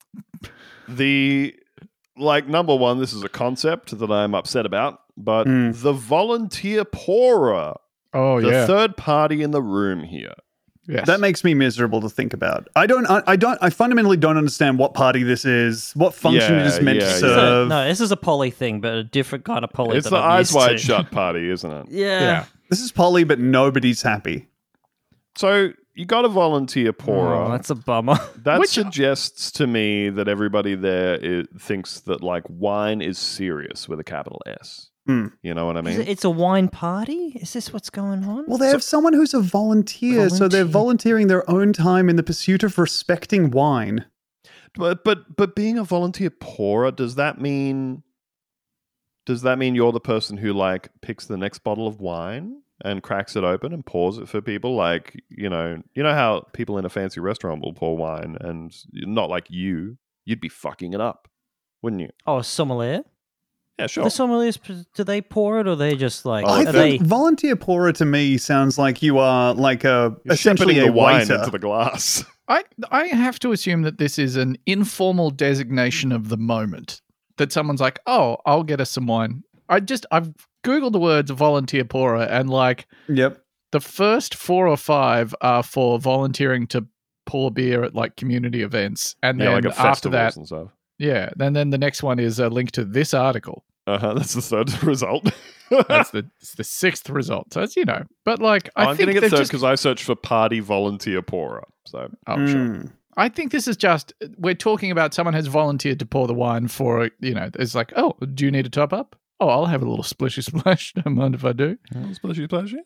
the like number one, this is a concept that I'm upset about, but Mm. the volunteer pourer, Oh, the yeah. third party in the room here. Yes. That makes me miserable to think about. I don't. I, I don't. I fundamentally don't understand what party this is. What function it is Yeah, meant yeah, to yeah. serve. no, this is a poly thing, but a different kind of poly. It's that the I'm eyes used wide to. shut party, isn't it? Yeah. yeah. This is Polly, but nobody's happy. So you got a volunteer pourer. Oh, that's a bummer. That Which- suggests to me that everybody there i thinks that like wine is serious with a capital S. Hmm. You know what I Is mean? it- It's a wine party. Is this what's going on? Well, they have someone who's a volunteer, so they're Volunteer. volunteering their own time in the pursuit of respecting wine. But but but being a volunteer pourer, does that mean does that mean you're the person who like picks the next bottle of wine and cracks it open and pours it for people? Like, you know, you know how people in a fancy restaurant will pour wine and not like you, you'd be fucking it up, wouldn't you? Oh, a sommelier. Yeah, sure. The sommeliers, do they pour it or they just like? Oh, I are they? think volunteer pourer to me sounds like you are like a You're essentially shepherding a the wine waiter. into the glass. I I have to assume that this is an informal designation of the moment. That someone's like, "Oh, I'll get us some wine." I just I've googled the words volunteer pourer, and like Yep. the first four or five are for volunteering to pour beer at like community events, and then Yeah, like a after festivals that, and stuff. yeah, then then the next one is a link to this article. Uh-huh, that's the third result. That's the it's the sixth result. So it's you know, but like I I'm think going to get they've third just- because I searched for party volunteer pourer. So oh sure. Mm. I think this is just we're talking about someone has volunteered to pour the wine for you know. It's like, oh, do you need a top up? Oh, I'll have a little splishy splash. Don't mind if I do. splashy, splashy.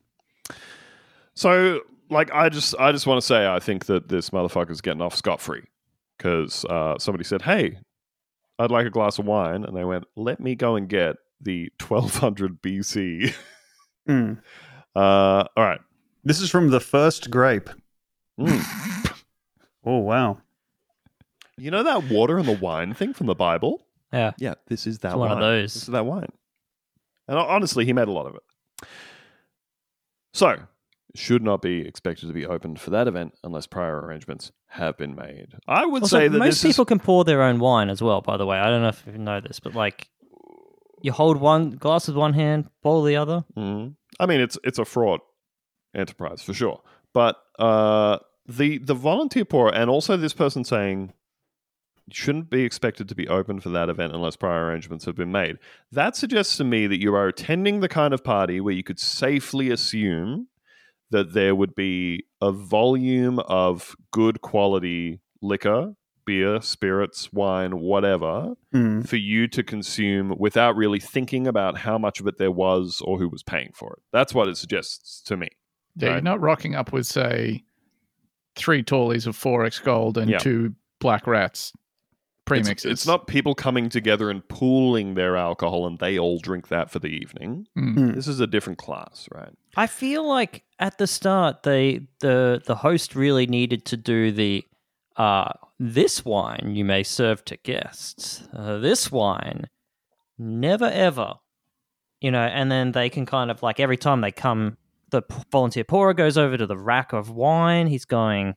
So, like, I just, I just want to say, I think that this motherfucker's getting off scot free because uh, somebody said, "Hey, I'd like a glass of wine," and they went, "Let me go and get the twelve hundred B C." Mm. uh, all right. This is from the first grape. Mm. Oh wow. You know that water and the wine thing from the Bible? Yeah. Yeah, this is that It's one wine. of those. This is that wine. And honestly, he made a lot of it. So, should not be expected to be opened for that event unless prior arrangements have been made. I would Also, say that most this people is, can pour their own wine as well. By the way, I don't know if you know this, but like, you hold one glass with one hand, bowl the other. Mhm. I mean, it's it's a fraud enterprise for sure. But uh, the the volunteer pourer, and also this person saying shouldn't be expected to be open for that event unless prior arrangements have been made. That suggests to me that you are attending the kind of party where you could safely assume that there would be a volume of good quality liquor, beer, spirits, wine, whatever, Mm. for you to consume without really thinking about how much of it there was or who was paying for it. That's what it suggests to me. Yeah, Right. you're not rocking up with, say, three tallies of four X Gold and Yeah. two Black Rats premixes. It's, it's not people coming together and pooling their alcohol and they all drink that for the evening. Mm. This is a different class, right? I feel like at the start they the the host really needed to do the uh this wine you may serve to guests. Uh, this wine never ever. You know, and then they can kind of like every time they come the p- volunteer pourer goes over to the rack of wine, he's going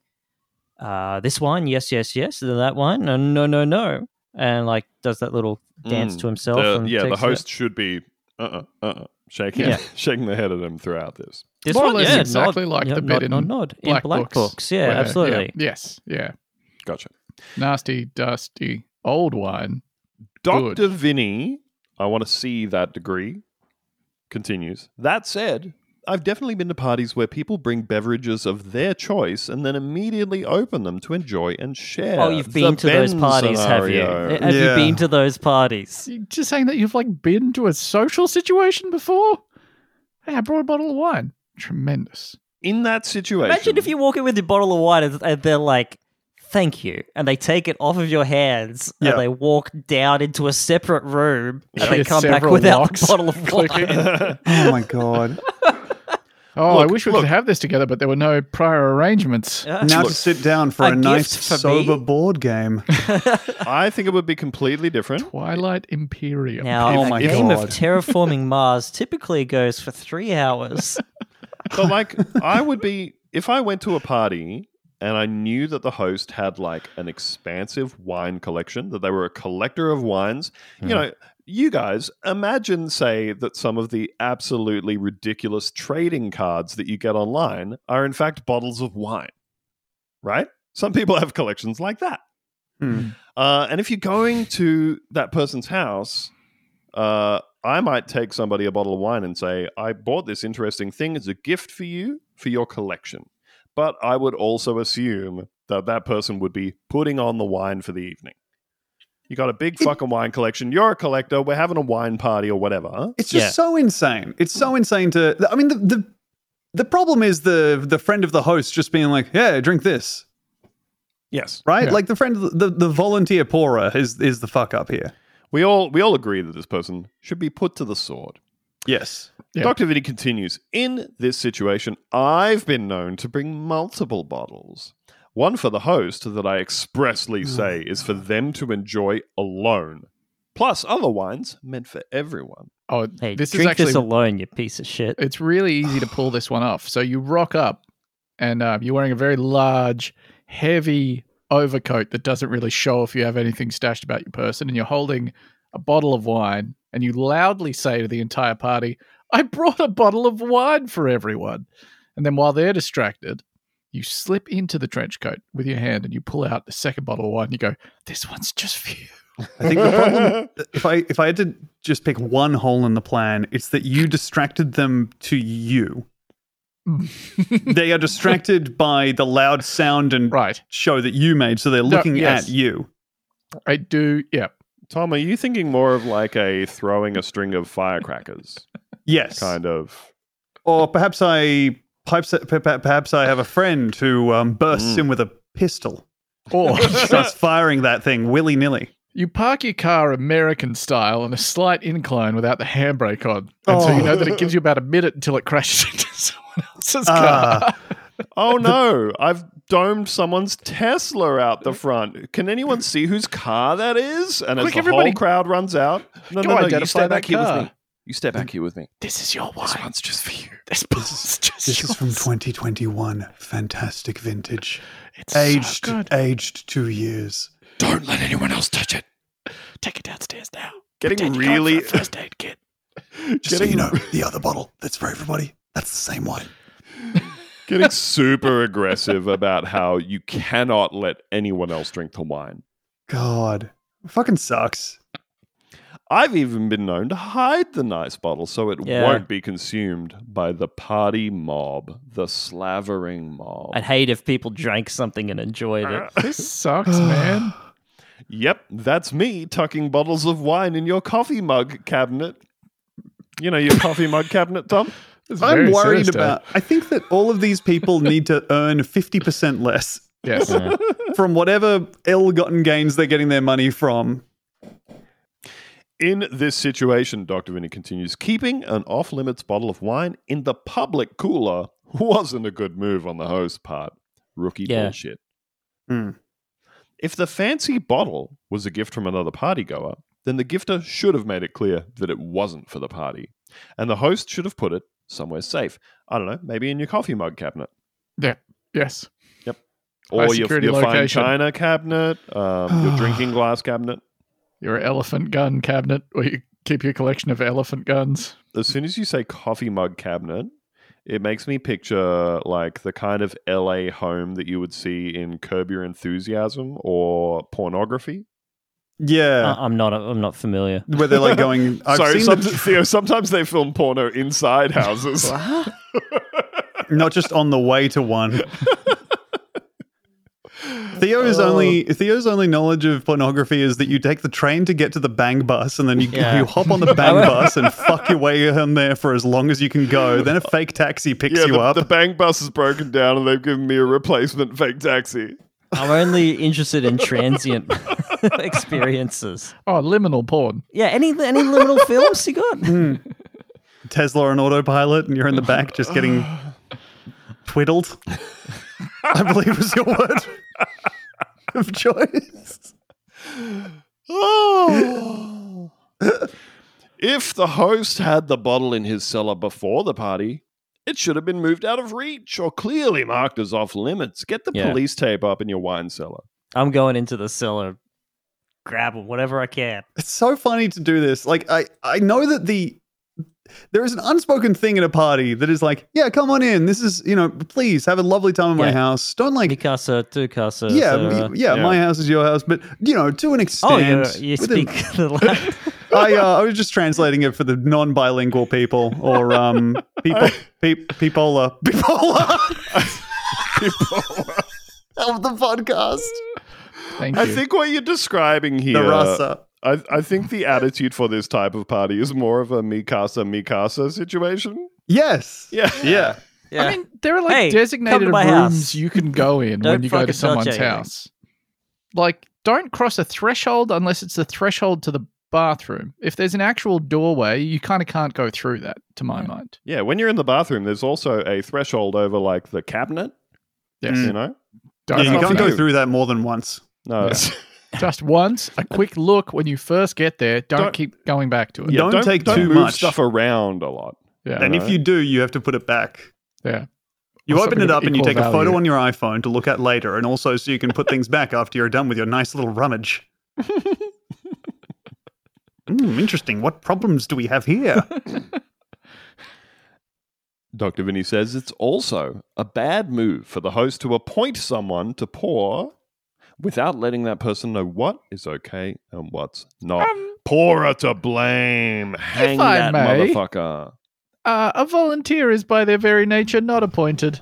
uh this wine, yes, yes, yes, and then that wine, no, no, no, no. And like does that little dance Mm. to himself. The- and yeah, the takes it. host should be uh-uh, uh-uh, shaking, Yeah. shaking the head at him throughout this. This More or one, less yeah, exactly nod, like yeah, the nod, bit nod, in nod, in Black, Black Books. Yeah, where- absolutely. yeah, yes, yeah. Gotcha. Nasty, dusty, old wine. Doctor Good. Vinny, I want to see that degree. Continues. That said, I've definitely been to parties where people bring beverages of their choice and then immediately open them to enjoy and share. Oh, you've The been to those Ben parties, scenario. have you? Have Yeah. you been to those parties? You just saying that you've like been to a social situation before? Hey, I brought a bottle of wine. Tremendous. In that situation, Imagine if you walk in with your bottle of wine and, and they're like, "Thank you," and they take it off of your hands Yeah. and they walk down into a separate room and they Hear come back several without locks the bottle of clicking. wine. Oh my god. Oh, I Look, wish we look. could have this together, but there were no prior arrangements. Yeah. Now Look, to sit down for a a, nice gift for sober me? board game. I think it would be completely different. Twilight Imperium. Now, Oh a my game God. of terraforming Mars typically goes for three hours. But like, I would be if I went to a party and I knew that the host had like an expansive wine collection, that they were a collector of wines. You know, you guys imagine, say, that some of the absolutely ridiculous trading cards that you get online are in fact bottles of wine, right? Some people have collections like that. Hmm. Uh, and if you're going to that person's house, uh, I might take somebody a bottle of wine and say, I bought this interesting thing as a gift for you for your collection. But I would also assume that that person would be putting on the wine for the evening. You got a big fucking wine collection. You're a collector. We're having a wine party or whatever. It's just Yeah. so insane. It's so insane to. I mean, the, the the problem is the the friend of the host just being like, "Yeah, drink this," Yes. right? Yeah. Like the friend, of the, the the volunteer pourer is is the fuck up here. We all we all agree that this person should be put to the sword. Yes. Yeah. Doctor Vinny continues. In this situation, I've been known to bring multiple bottles. One for the host that I expressly say is for them to enjoy alone. Plus other wines meant for everyone. Oh, Hey, this is drink actually this alone, you piece of shit. it's really easy to pull this one off. So you rock up, and uh, you're wearing a very large, heavy overcoat that doesn't really show if you have anything stashed about your person, and you're holding a bottle of wine, and you loudly say to the entire party, "I brought a bottle of wine for everyone." And then while they're distracted, you slip into the trench coat with your hand, and you pull out the second bottle of wine. And you go, "This one's just for you." I think the problem, if I if I had to just pick one hole in the plan, it's that you distracted them to you. They are distracted by the loud sound and Right. show that you made, so they're No, looking yes. at you. I do. Yeah. Tom, are you thinking more of like a throwing a string of firecrackers Yes. kind of? Or perhaps I perhaps, perhaps I have a friend who um, bursts Mm. in with a pistol, Or starts firing that thing willy nilly. you park your car American style on a slight incline without the handbrake on. And so you know that it gives you about a minute until it crashes into someone else's car. Ah, Oh no, I've domed someone's Tesla out the front. Can anyone see whose car that is? And as Quick, the everybody- whole crowd runs out, no, Go no, no, you identify step that back here with car. me. You step back here with me. This is your This wine. one's just for you. This bottle's just this is from yours. twenty twenty-one. Fantastic vintage. It's so Aged, good. aged two years. Don't let anyone else touch it. Take it downstairs now. Getting Pretend you're going really, for a first aid kit. Just so you know, the other bottle that's for everybody, that's the same wine. getting super aggressive about how you cannot let anyone else drink the wine. God, fucking sucks. I've even been known to hide the nice bottle so it Yeah. won't be consumed by the party mob, the slavering mob. I'd hate if people drank something and enjoyed it. This sucks, man. Yep, that's me tucking bottles of wine in your coffee mug cabinet. You know your coffee mug cabinet, Tom? It's I'm very worried sinister. about. I think that all of these people need to earn fifty percent less Yes. from whatever ill-gotten gains they're getting their money from. In this situation, Doctor Vinny continues, keeping an off-limits bottle of wine in the public cooler wasn't a good move on the host's part. Rookie Yeah. bullshit. Hmm. If the fancy bottle was a gift from another partygoer, then the gifter should have made it clear that it wasn't for the party. And the host should have put it somewhere safe. I don't know, maybe in your coffee mug cabinet. Yeah. Yes. Or High your, security your fine location. china cabinet, um, your drinking glass cabinet. Your elephant gun cabinet where you keep your collection of elephant guns. As soon as you say coffee mug cabinet, it makes me picture like the kind of L A home that you would see in Curb Your Enthusiasm or pornography. Yeah, I- I'm not. I'm not familiar. where they're like going. I've Sorry, seen some, the- Theo, sometimes they film porno inside houses. not just on the way to one. Theo's only Theo's only knowledge of pornography is that you take the train to get to the bang bus, and then you Yeah. you hop on the bang bus and fuck your way on there for as long as you can go. Then a fake taxi picks yeah, you the, up. the bang bus is broken down and they've given me a replacement fake taxi. I'm only interested in transient experiences. Oh, liminal porn. Yeah, any any liminal films you got? Tesla on autopilot, and you're in the back just getting twiddled. I believe was your word of choice. Oh. If the host had the bottle in his cellar before the party, it should have been moved out of reach or clearly marked as off limits. Get the Yeah. police tape up in your wine cellar. I'm going into the cellar, grabbing whatever I can. It's so funny to do this. Like I, I know that the there is an unspoken thing at a party that is like, yeah, come on in. This is, you know, please have a lovely time in my Yeah. house. Don't like, Mikasa, tu casa. yeah, uh, m- yeah, yeah. my house is your house, but you know, to an Oh, extent. you, you within- speak the Latin. I, uh, I was just translating it for the non-bilingual people, or um, people, pe- peopola, peopola of the podcast. Thank you. I think what you're describing here, The rasa. I, I think the attitude for this type of party is more of a Mikasa Mikasa situation. Yes. Yeah. Yeah. Yeah. I mean, there are like Hey, come designated to my rooms house. you can go in Don't when you go to fucking touch someone's anything. house. Like, don't cross a threshold unless it's the threshold to the bathroom. If there's an actual doorway, you kind of can't go through that, to my mind. Yeah, when you're in the bathroom, there's also a threshold over like the cabinet, Yes. you know? Don't Yeah, you cross can't that. go through that more than once. No, Yeah. it's- Just once, a quick look when you first get there. Don't, Don't- keep going back to it. Yeah. Don't take don't too move much. stuff around a lot. Yeah. And know. if you do, you have to put it back. yeah. You Or open something it of up and you equal take a photo value. on your iPhone to look at later, and also so you can put things back after you're done with your nice little rummage. Hmm, interesting. What problems do we have here? Doctor Vinny says it's also a bad move for the host to appoint someone to pour without letting that person know what is okay and what's not. Um, Pourer to blame. Hang I that may. motherfucker. Uh, a volunteer is by their very nature not appointed.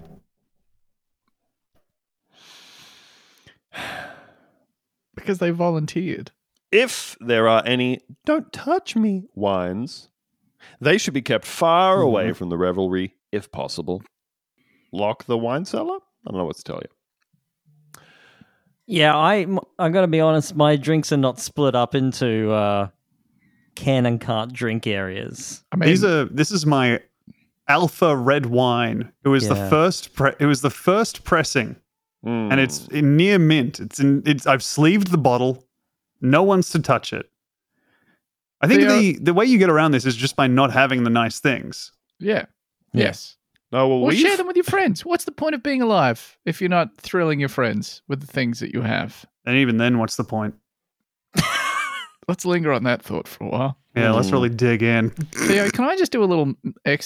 Because they volunteered. If there are any don't touch me wines, they should be kept far away from the revelry if possible. Lock the wine cellar? I don't know what to tell you. Yeah, I I gotta be honest. My drinks are not split up into uh, can and can't drink areas. I mean, These are. This is my alpha red wine. It was the Yeah. first. Pre- it was the first pressing, Mm. and it's in near mint. It's in. It's. I've sleeved the bottle. No one's to touch it. I think They are- the the way you get around this is just by not having the nice things. yeah. Yeah. Yes. No, well, Or we've, share them with your friends. What's the point of being alive if you're not thrilling your friends with the things that you have? And even then, what's the point? Let's linger on that thought for a while. Yeah, let's Mm. really dig in. Theo, can I just do a little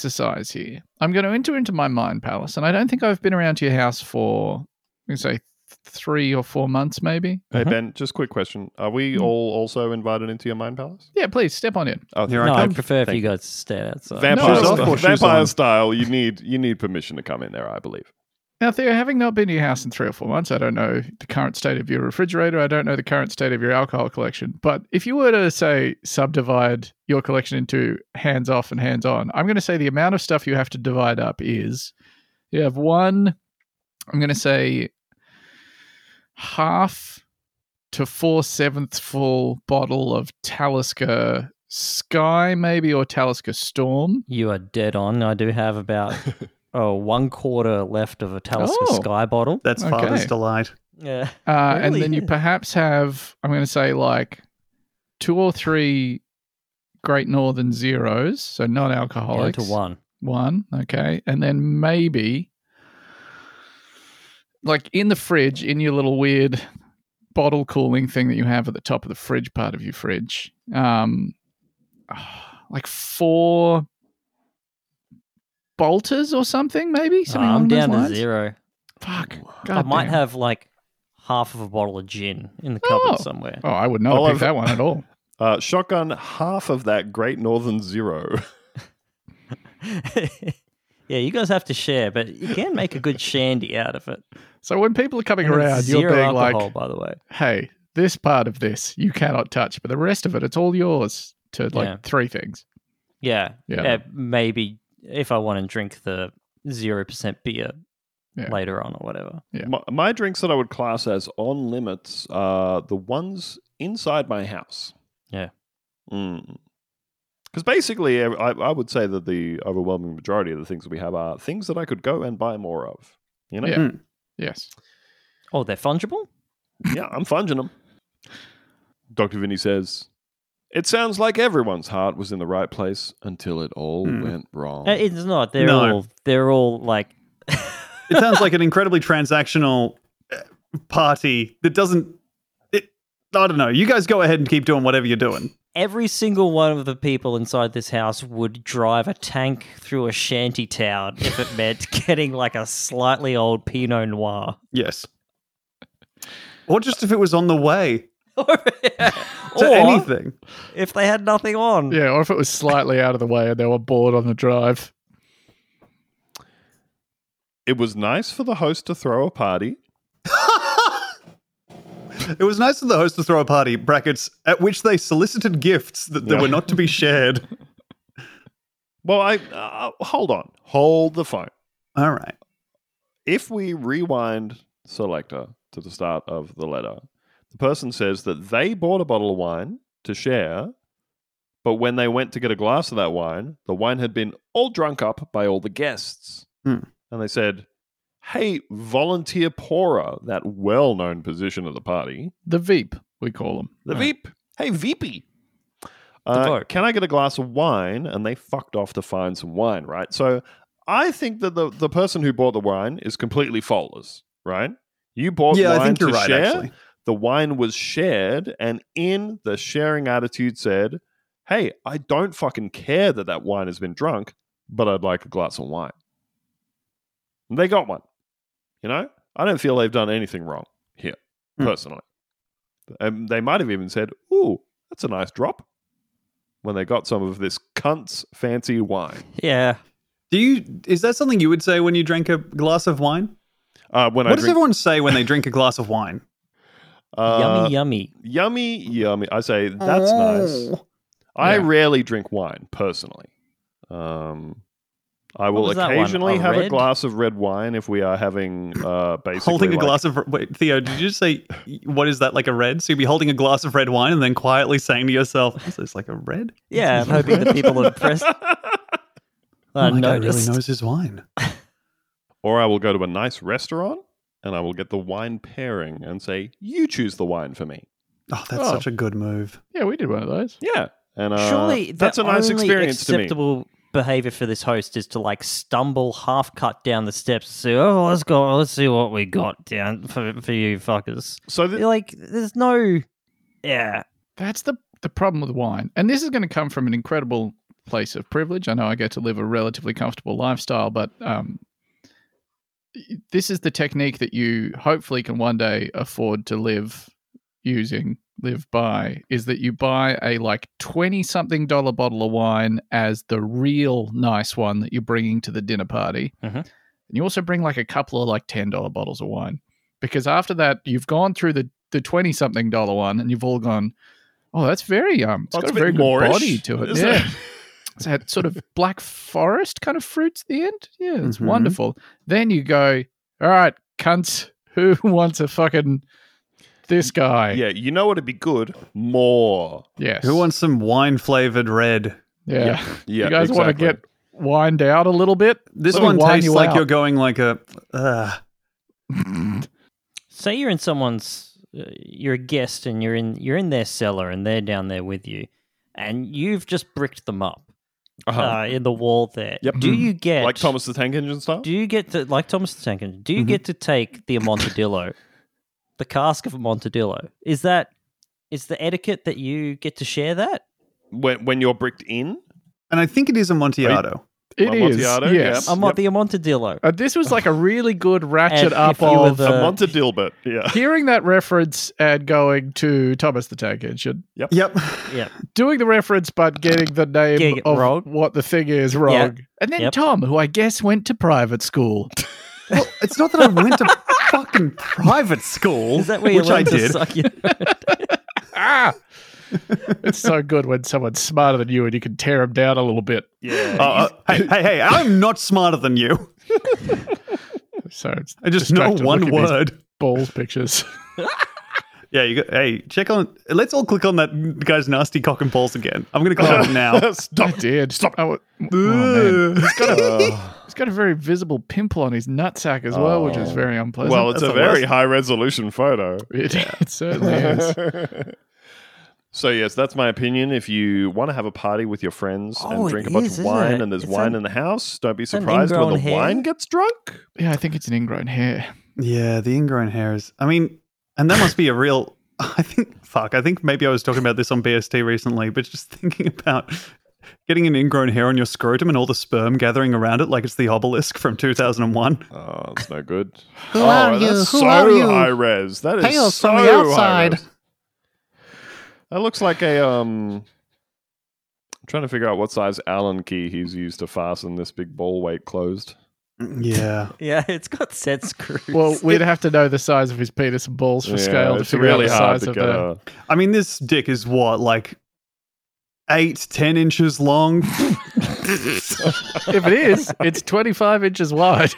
exercise here? I'm going to enter into my mind palace, and I don't think I've been around to your house for, I'm going to say, three or four months, maybe. Hey Mhm. Ben, just quick question: Are we Hmm. all also invited into your mind palace? Yeah, please step on in. Oh, Here I No, I come. prefer if Thank you you. guys stay outside. vampire, Shoes off style, or shoes vampire on? style. You need you need permission to come in there, I believe. Now, Theo, having not been to your house in three or four months, I don't know the current state of your refrigerator. I don't know the current state of your alcohol collection. But if you were to, say, subdivide your collection into hands off and hands on, I'm going to say the amount of stuff you have to divide up is you have one, I'm going to say, half to four sevenths full bottle of Talisker Sky, maybe, or Talisker Storm. You are dead on. I do have about oh one quarter left of a Talisker Oh. Sky bottle. That's Okay. Father's delight. Yeah. Uh, Really and then you is. perhaps have, I'm going to say, like two or three Great Northern Zeros, so non Down alcoholics. to one. One, okay. And then maybe, like in the fridge, in your little weird bottle cooling thing that you have at the top of the fridge part of your fridge, um, like four bolters or something, maybe? Oh, Something I'm along those down to lines? zero. Fuck. I God might damn. have like half of a bottle of gin in the cupboard Oh. somewhere. Oh, I would not I'll have picked have- that one at all. Uh, shotgun half of that Great Northern Zero. Yeah, you guys have to share, but you can make a good shandy out of it. So when people are coming And it's around, you're zero being alcohol, like, by the way. hey, this part of this you cannot touch, but the rest of it, it's all yours to like Yeah. three things. Yeah, Yeah. yeah. Maybe if I want to drink the zero percent beer Yeah. later on or whatever. Yeah. My, my drinks that I would class as on limits are the ones inside my house. Yeah. Because basically, I, I would say that the overwhelming majority of the things that we have are things that I could go and buy more of. You know? Yeah. Mm. Yes. Oh, they're fungible? Yeah, I'm funging them. Doctor Vinny says, it sounds like everyone's heart was in the right place until it all Hmm. went wrong. Uh, It's not. They're No. all they're all like It sounds like an incredibly transactional uh, party that doesn't. It, I don't know. You guys go ahead and keep doing whatever you're doing. every single one of the people inside this house would drive a tank through a shanty town if it meant getting like a slightly old Pinot Noir. Yes. Or just if it was on the way to or anything. if they had nothing on. Yeah, or if it was slightly out of the way and they were bored on the drive. It was nice for the host to throw a party. It was nice of the host to throw a party, brackets, at which they solicited gifts that they Yeah. were not to be shared. Well, I uh, hold on. Hold the phone. All right. If we rewind selector to the start of the letter, the person says that they bought a bottle of wine to share, but when they went to get a glass of that wine, the wine had been all drunk up by all the guests. Hmm. And they said, hey, volunteer pourer, that well-known position at the party, The Veep, we call them. the Right. Veep. Hey, V P. The Uh, Vogue. can I get a glass of wine? And they fucked off to find some wine, right? So I think that the, the person who bought the wine is completely faultless, right? You bought Yeah, wine I think you're to right, share. actually. The wine was shared, and in the sharing attitude said, hey, I don't fucking care that that wine has been drunk, but I'd like a glass of wine. And they got one. You know? I don't feel they've done anything wrong here, Hmm. personally. And they might have even said, ooh, that's a nice drop, when they got some of this cunt's fancy wine. Yeah. Do you? Is that something you would say when you drink a glass of wine? Uh, when What I does drink, everyone say when they drink a glass of wine? uh, yummy, yummy. yummy, yummy. I say, that's nice. Oh. I Yeah. rarely drink wine, personally. Um, I will was that one? occasionally A have a red? glass of red wine if we are having uh, basically Holding a like- glass of wait, Theo, did you just say what is that like a red? So you'd be holding a glass of red wine and then quietly saying to yourself, "Is this like a red?" Yeah, I'm hoping that people are impressed. Oh, Uh, my guy really noticed. knows his wine. Or I will go to a nice restaurant and I will get the wine pairing and say, you choose the wine for me. Oh, that's Oh. such a good move. Yeah, we did one of those. Yeah. And uh, Surely that's a the nice only experience to me. acceptable behavior for this host is to like stumble half cut down the steps and say, oh, let's go, let's see what we got down for, for you fuckers. So th- You're like, there's no, yeah. That's the, the problem with wine. And this is going to come from an incredible place of privilege. I know I get to live a relatively comfortable lifestyle, but um, this is the technique that you hopefully can one day afford to live using, live by, is that you buy a like twenty something dollar bottle of wine as the real nice one that you're bringing to the dinner party. Mhm. And you also bring like a couple of like ten dollar bottles of wine, because after that you've gone through the, the twenty something dollar one and you've all gone, oh, that's very, um, it's Oh, got it's a a very bit good Moorish, body to it. isn't Yeah. it? It's had sort of black forest kind of fruits at the end. Yeah, it's Mhm. wonderful. Then you go, all right, cunts, who wants a fucking this guy? Yeah, you know what'd be good? More. Yes. Who wants some wine flavored red? Yeah. Yeah, You guys want to exactly. get wined out a little bit? This Let me one wine tastes you like out. you're going like a. Uh, Say you're in someone's, uh, you're a guest and you're in you're in their cellar and they're down there with you, and you've just bricked them up Uh-huh. uh, in the wall there. Yep. Do you get Like Thomas the Tank Engine style? Do you get to like Thomas the Tank Engine? Do you Mhm. get to take the Amontadillo, the cask of Amontadillo? Is that is the etiquette that you get to share that? When, when you're bricked in? and I think it is Amontillado. It is. Amontillado, Yes. yeah. Amo- Yep. The Amontadillo. Uh, this was like a really good ratchet And up if you were of the- A Montadilbert, yeah. hearing that reference and going to Thomas the Tank Engine, Yep. Yeah. doing the reference but getting the name Getting it of wrong. what the thing is wrong. And then Yep. Tom, who I guess went to private school. Well, it's not that I went to fucking private school, Is that where you which I learned to did. suck your Ah! It's so good when someone's smarter than you and you can tear them down a little bit. Yeah. Uh, uh, hey, hey, hey! I'm not smarter than you. So it's I just know distracted one looking at these word. balls pictures. Yeah, you got. Hey, check on. Let's all click on that guy's nasty cock and balls again. I'm gonna click on it now. I Stop. did. Stop. Oh, oh, man. He's got, a, Uh, he's got a very visible pimple on his nutsack as well, which is very unpleasant. well, it's That's a the very worst. high resolution photo. it, it certainly is. So yes, that's my opinion. If you want to have a party with your friends Oh, and it drink a bunch is, of isn't wine it? and there's It's wine an- in the house, don't be an surprised when the ingrown hair. wine gets drunk. Yeah, I think it's an ingrown hair. Yeah, the ingrown hairs. I mean, and that must be a real. I think. Fuck. I think maybe I was talking about this on B S T recently, but just thinking about getting an ingrown hair on your scrotum and all the sperm gathering around it, like it's the obelisk from two thousand one. Oh, it's no good. Who oh, are you? that's Who so are you? high res. That is Hail so from the outside. high-res. That looks like a um. I'm trying to figure out what size Allen key he's used to fasten this big ball weight closed. Yeah. Yeah, it's got set screws. Well, we'd have to know the size of his penis and balls for Yeah, scale to it's figure really out the hard size to of get the. a. I mean, this dick is what, like eight, ten inches long. If it is, it's twenty-five inches wide.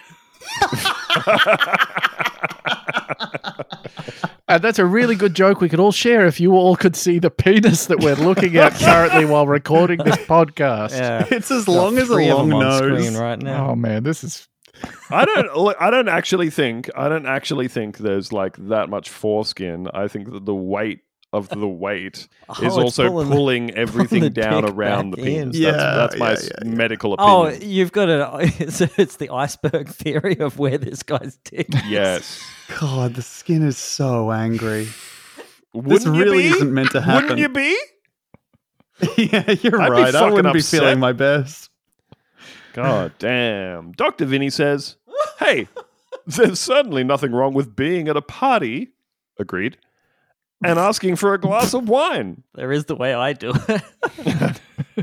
And that's a really good joke we could all share if you all could see the penis that we're looking at currently while recording this podcast. yeah. It's as long as a Three of long them on nose. screen right now. Oh man, this is I don't. look, I don't actually think. I don't actually think there's like that much foreskin. I think that the weight of the weight Oh, is it's also pulling the- pulling everything the down dick around the back penis. in. That's, Yeah, that's my yeah, s- yeah, yeah. medical Oh, opinion. you've got it. It's, it's the iceberg theory of where this guy's dick is. Yes. God, the skin is so angry. Wouldn't this you really be? isn't meant to happen. Wouldn't you be? Yeah, you're I'd be right. I fucking wouldn't be upset. feeling my best. God damn. Doctor Vinny says, hey, there's certainly nothing wrong with being at a party. Agreed. And asking for a glass of wine. There is the way I do it.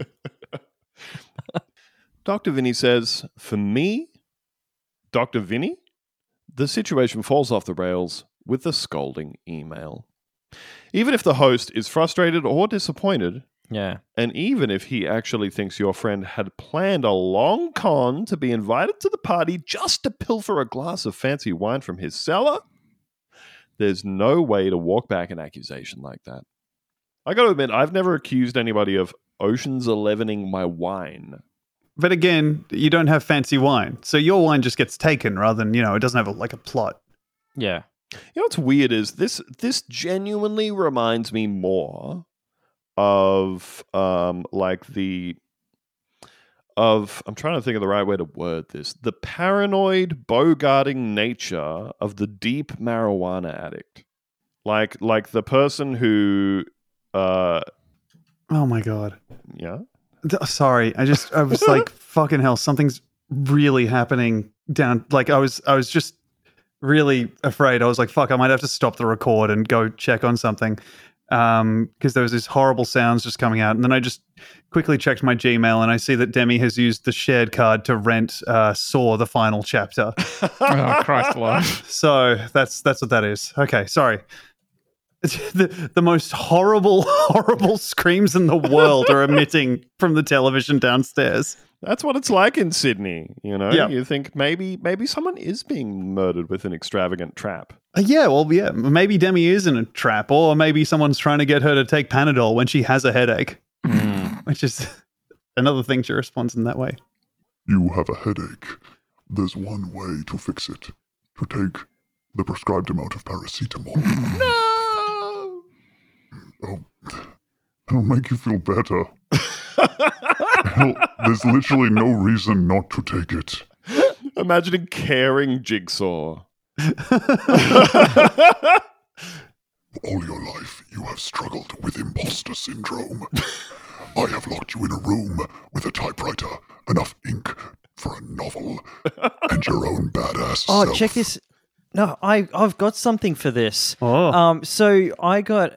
Doctor Vinny says, for me, Doctor Vinny, the situation falls off the rails with a scolding email. Even if the host is frustrated or disappointed, Yeah. and even if he actually thinks your friend had planned a long con to be invited to the party just to pilfer a glass of fancy wine from his cellar, there's no way to walk back an accusation like that. I got to admit, I've never accused anybody of Ocean's Elevening my wine. But again, you don't have fancy wine. So your wine just gets taken rather than, you know, it doesn't have a, like a plot. Yeah. You know what's weird is this this genuinely reminds me more of um like the of I'm trying to think of the right way to word this. The paranoid bogarting nature of the deep marijuana addict. Like like the person who uh Oh my God. yeah. D- Sorry. I just, I was like, fucking hell, something's really happening down. Like I was, I was just really afraid. I was like, "Fuck!" I might have to stop the record and go check on something um, because there was these horrible sounds just coming out. And then I just quickly checked my Gmail and I see that Demi has used the shared card to rent uh, Saw: The Final Chapter. Oh, Christ alive. So that's that's what that is. Okay, sorry. The, the most horrible, horrible screams in the world are emitting from the television downstairs. That's what it's like in Sydney. You know, Yeah. you think maybe maybe someone is being murdered with an extravagant trap. Uh, yeah, well, yeah, maybe Demi is in a trap, or maybe someone's trying to get her to take Panadol when she has a headache, which is another thing she responds in that way. You have a headache. There's one way to fix it. To take the prescribed amount of paracetamol. No. Oh, it'll make you feel better. Hell, there's literally no reason not to take it. Imagine a caring Jigsaw. All your life, you have struggled with imposter syndrome. I have locked you in a room with a typewriter, enough ink for a novel, and your own badass Oh, self. check this. No, I I've got something for this. Oh, Um, so I got,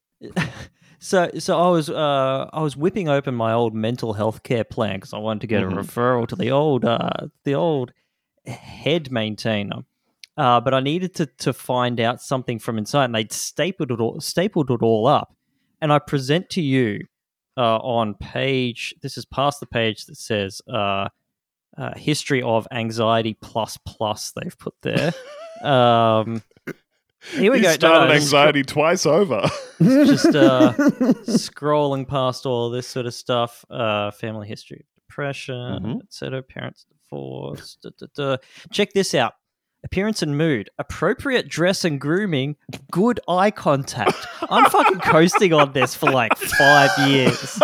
so so I was uh I was whipping open my old mental health care plan because I wanted to get Mhm. a referral to the old uh the old head maintainer, uh, but I needed to to find out something from inside, and they'd stapled it all stapled it all up, and I present to you uh on page. This is past the page that says uh, uh history of anxiety plus plus. They've put there. Um, here we You go. No, started no, just anxiety twice over. scro- Just uh, scrolling past all this sort of stuff. Uh, family history of depression, Mhm. et cetera. Parents divorce. Da, da, da. Check this out. Appearance and mood, appropriate dress and grooming, good eye contact. I'm fucking coasting on this for like five years.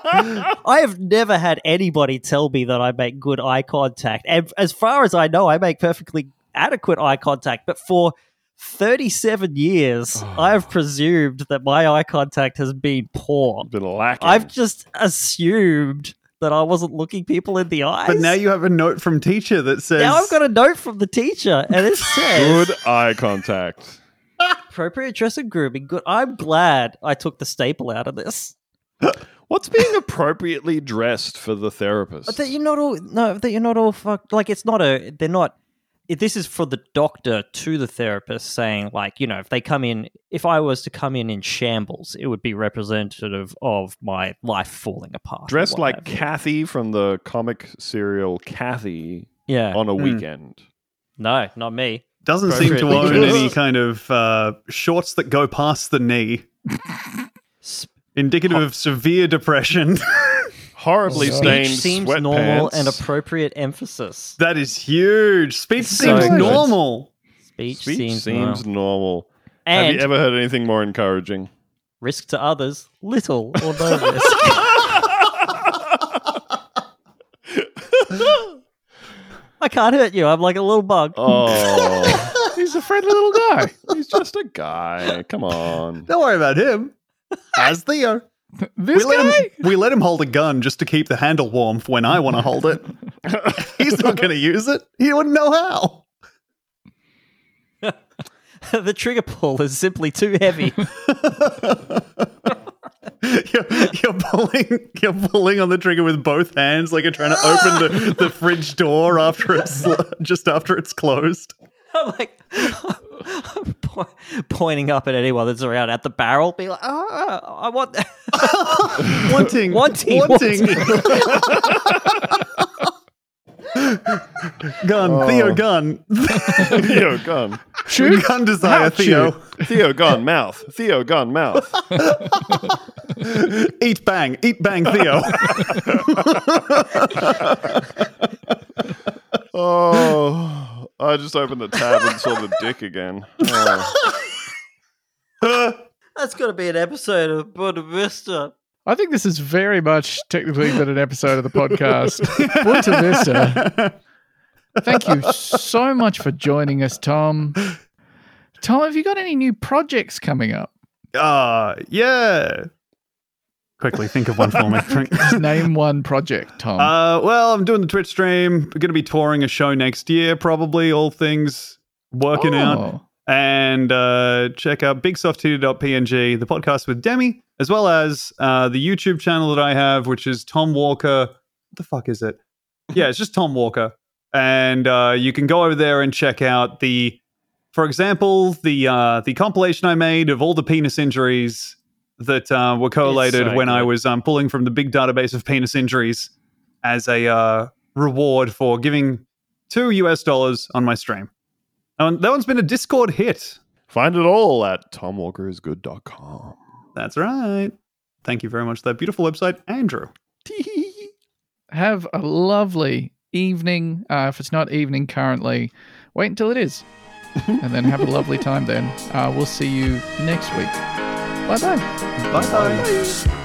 I have never had anybody tell me that I make good eye contact. And as far as I know, I make perfectly adequate eye contact. But for thirty-seven years, I have presumed that my eye contact has been poor. Been lacking. I've just assumed that I wasn't looking people in the eyes. but now you have a note from teacher that says, Now I've got a note from the teacher, and it says Good eye contact. appropriate dress and grooming. Good. I'm glad I took the staple out of this. What's being appropriately dressed for the therapist? But that you're not all no. That you're not all fucked. Like it's not a. They're not. If this is for the doctor to the therapist, saying like, you know, if they come in, if I was to come in in shambles, it would be representative of my life falling apart. or Dressed what like have you. Kathy from the comic serial Kathy Yeah. on a Mm. weekend. No, not me. doesn't seem to Appropriately own dressed. any kind of uh, shorts that go past the knee. Sp- Indicative of severe depression. Horribly Speech stained Speech seems sweatpants. normal and appropriate emphasis. That is huge. Speech So seems good. normal. Speech, Speech seems, seems, normal. normal. And Have you ever heard anything more encouraging? risk to others, little or no risk. I can't hurt you. I'm like a little bug. Oh, He's a friendly little guy. he's just a guy. Come on. Don't worry about him. As Theo. This we, let guy? him, we let him hold a gun just to keep the handle warm for when I want to hold it. He's not going to use it. He wouldn't know how. The trigger pull is simply too heavy. You're, you're pulling, you're pulling on the trigger with both hands, like you're trying to open the, the fridge door after it's just after it's closed. I'm like I'm po- pointing up at anyone that's around at the barrel, be like, oh, I want Wanting, Wanting, wanting. Gun, Oh. Theo, gun, Theo, gun. Shoot. gun desire, How Theo. Theo, gun, mouth. Theo, gun, mouth. Eat bang, eat bang, Theo. Oh, I just opened the tab and saw the dick again. Oh. that's got to be an episode of Buena Vista. I think this is very much technically been an episode of the podcast. Buena Vista. Thank you so much for joining us, Tom. Tom, have you got any new projects coming up? Ah, yeah. quickly think of one for me. Just name one project, Tom. Uh, well, I'm doing the Twitch stream. We're going to be touring a show next year, probably. All things working Oh. out. And uh, check out big soft titty dot p n g, the podcast with Demi, as well as uh, the YouTube channel that I have, which is Tom Walker. What the fuck is it? Yeah, it's just Tom Walker. And uh, you can go over there and check out the, for example, the uh, the compilation I made of all the penis injuries that uh, were collated so when I good. was um, pulling from the big database of penis injuries as a uh, reward for giving two U S dollars on my stream. And that one's been a Discord hit. Find it all at tom walker is good dot com. That's right. Thank you very much for that beautiful website, Andrew. Have a lovely evening. Uh, if it's not evening currently, wait until it is. And then have a lovely time then. Uh, we'll see you next week. Bye-bye. Bye-bye.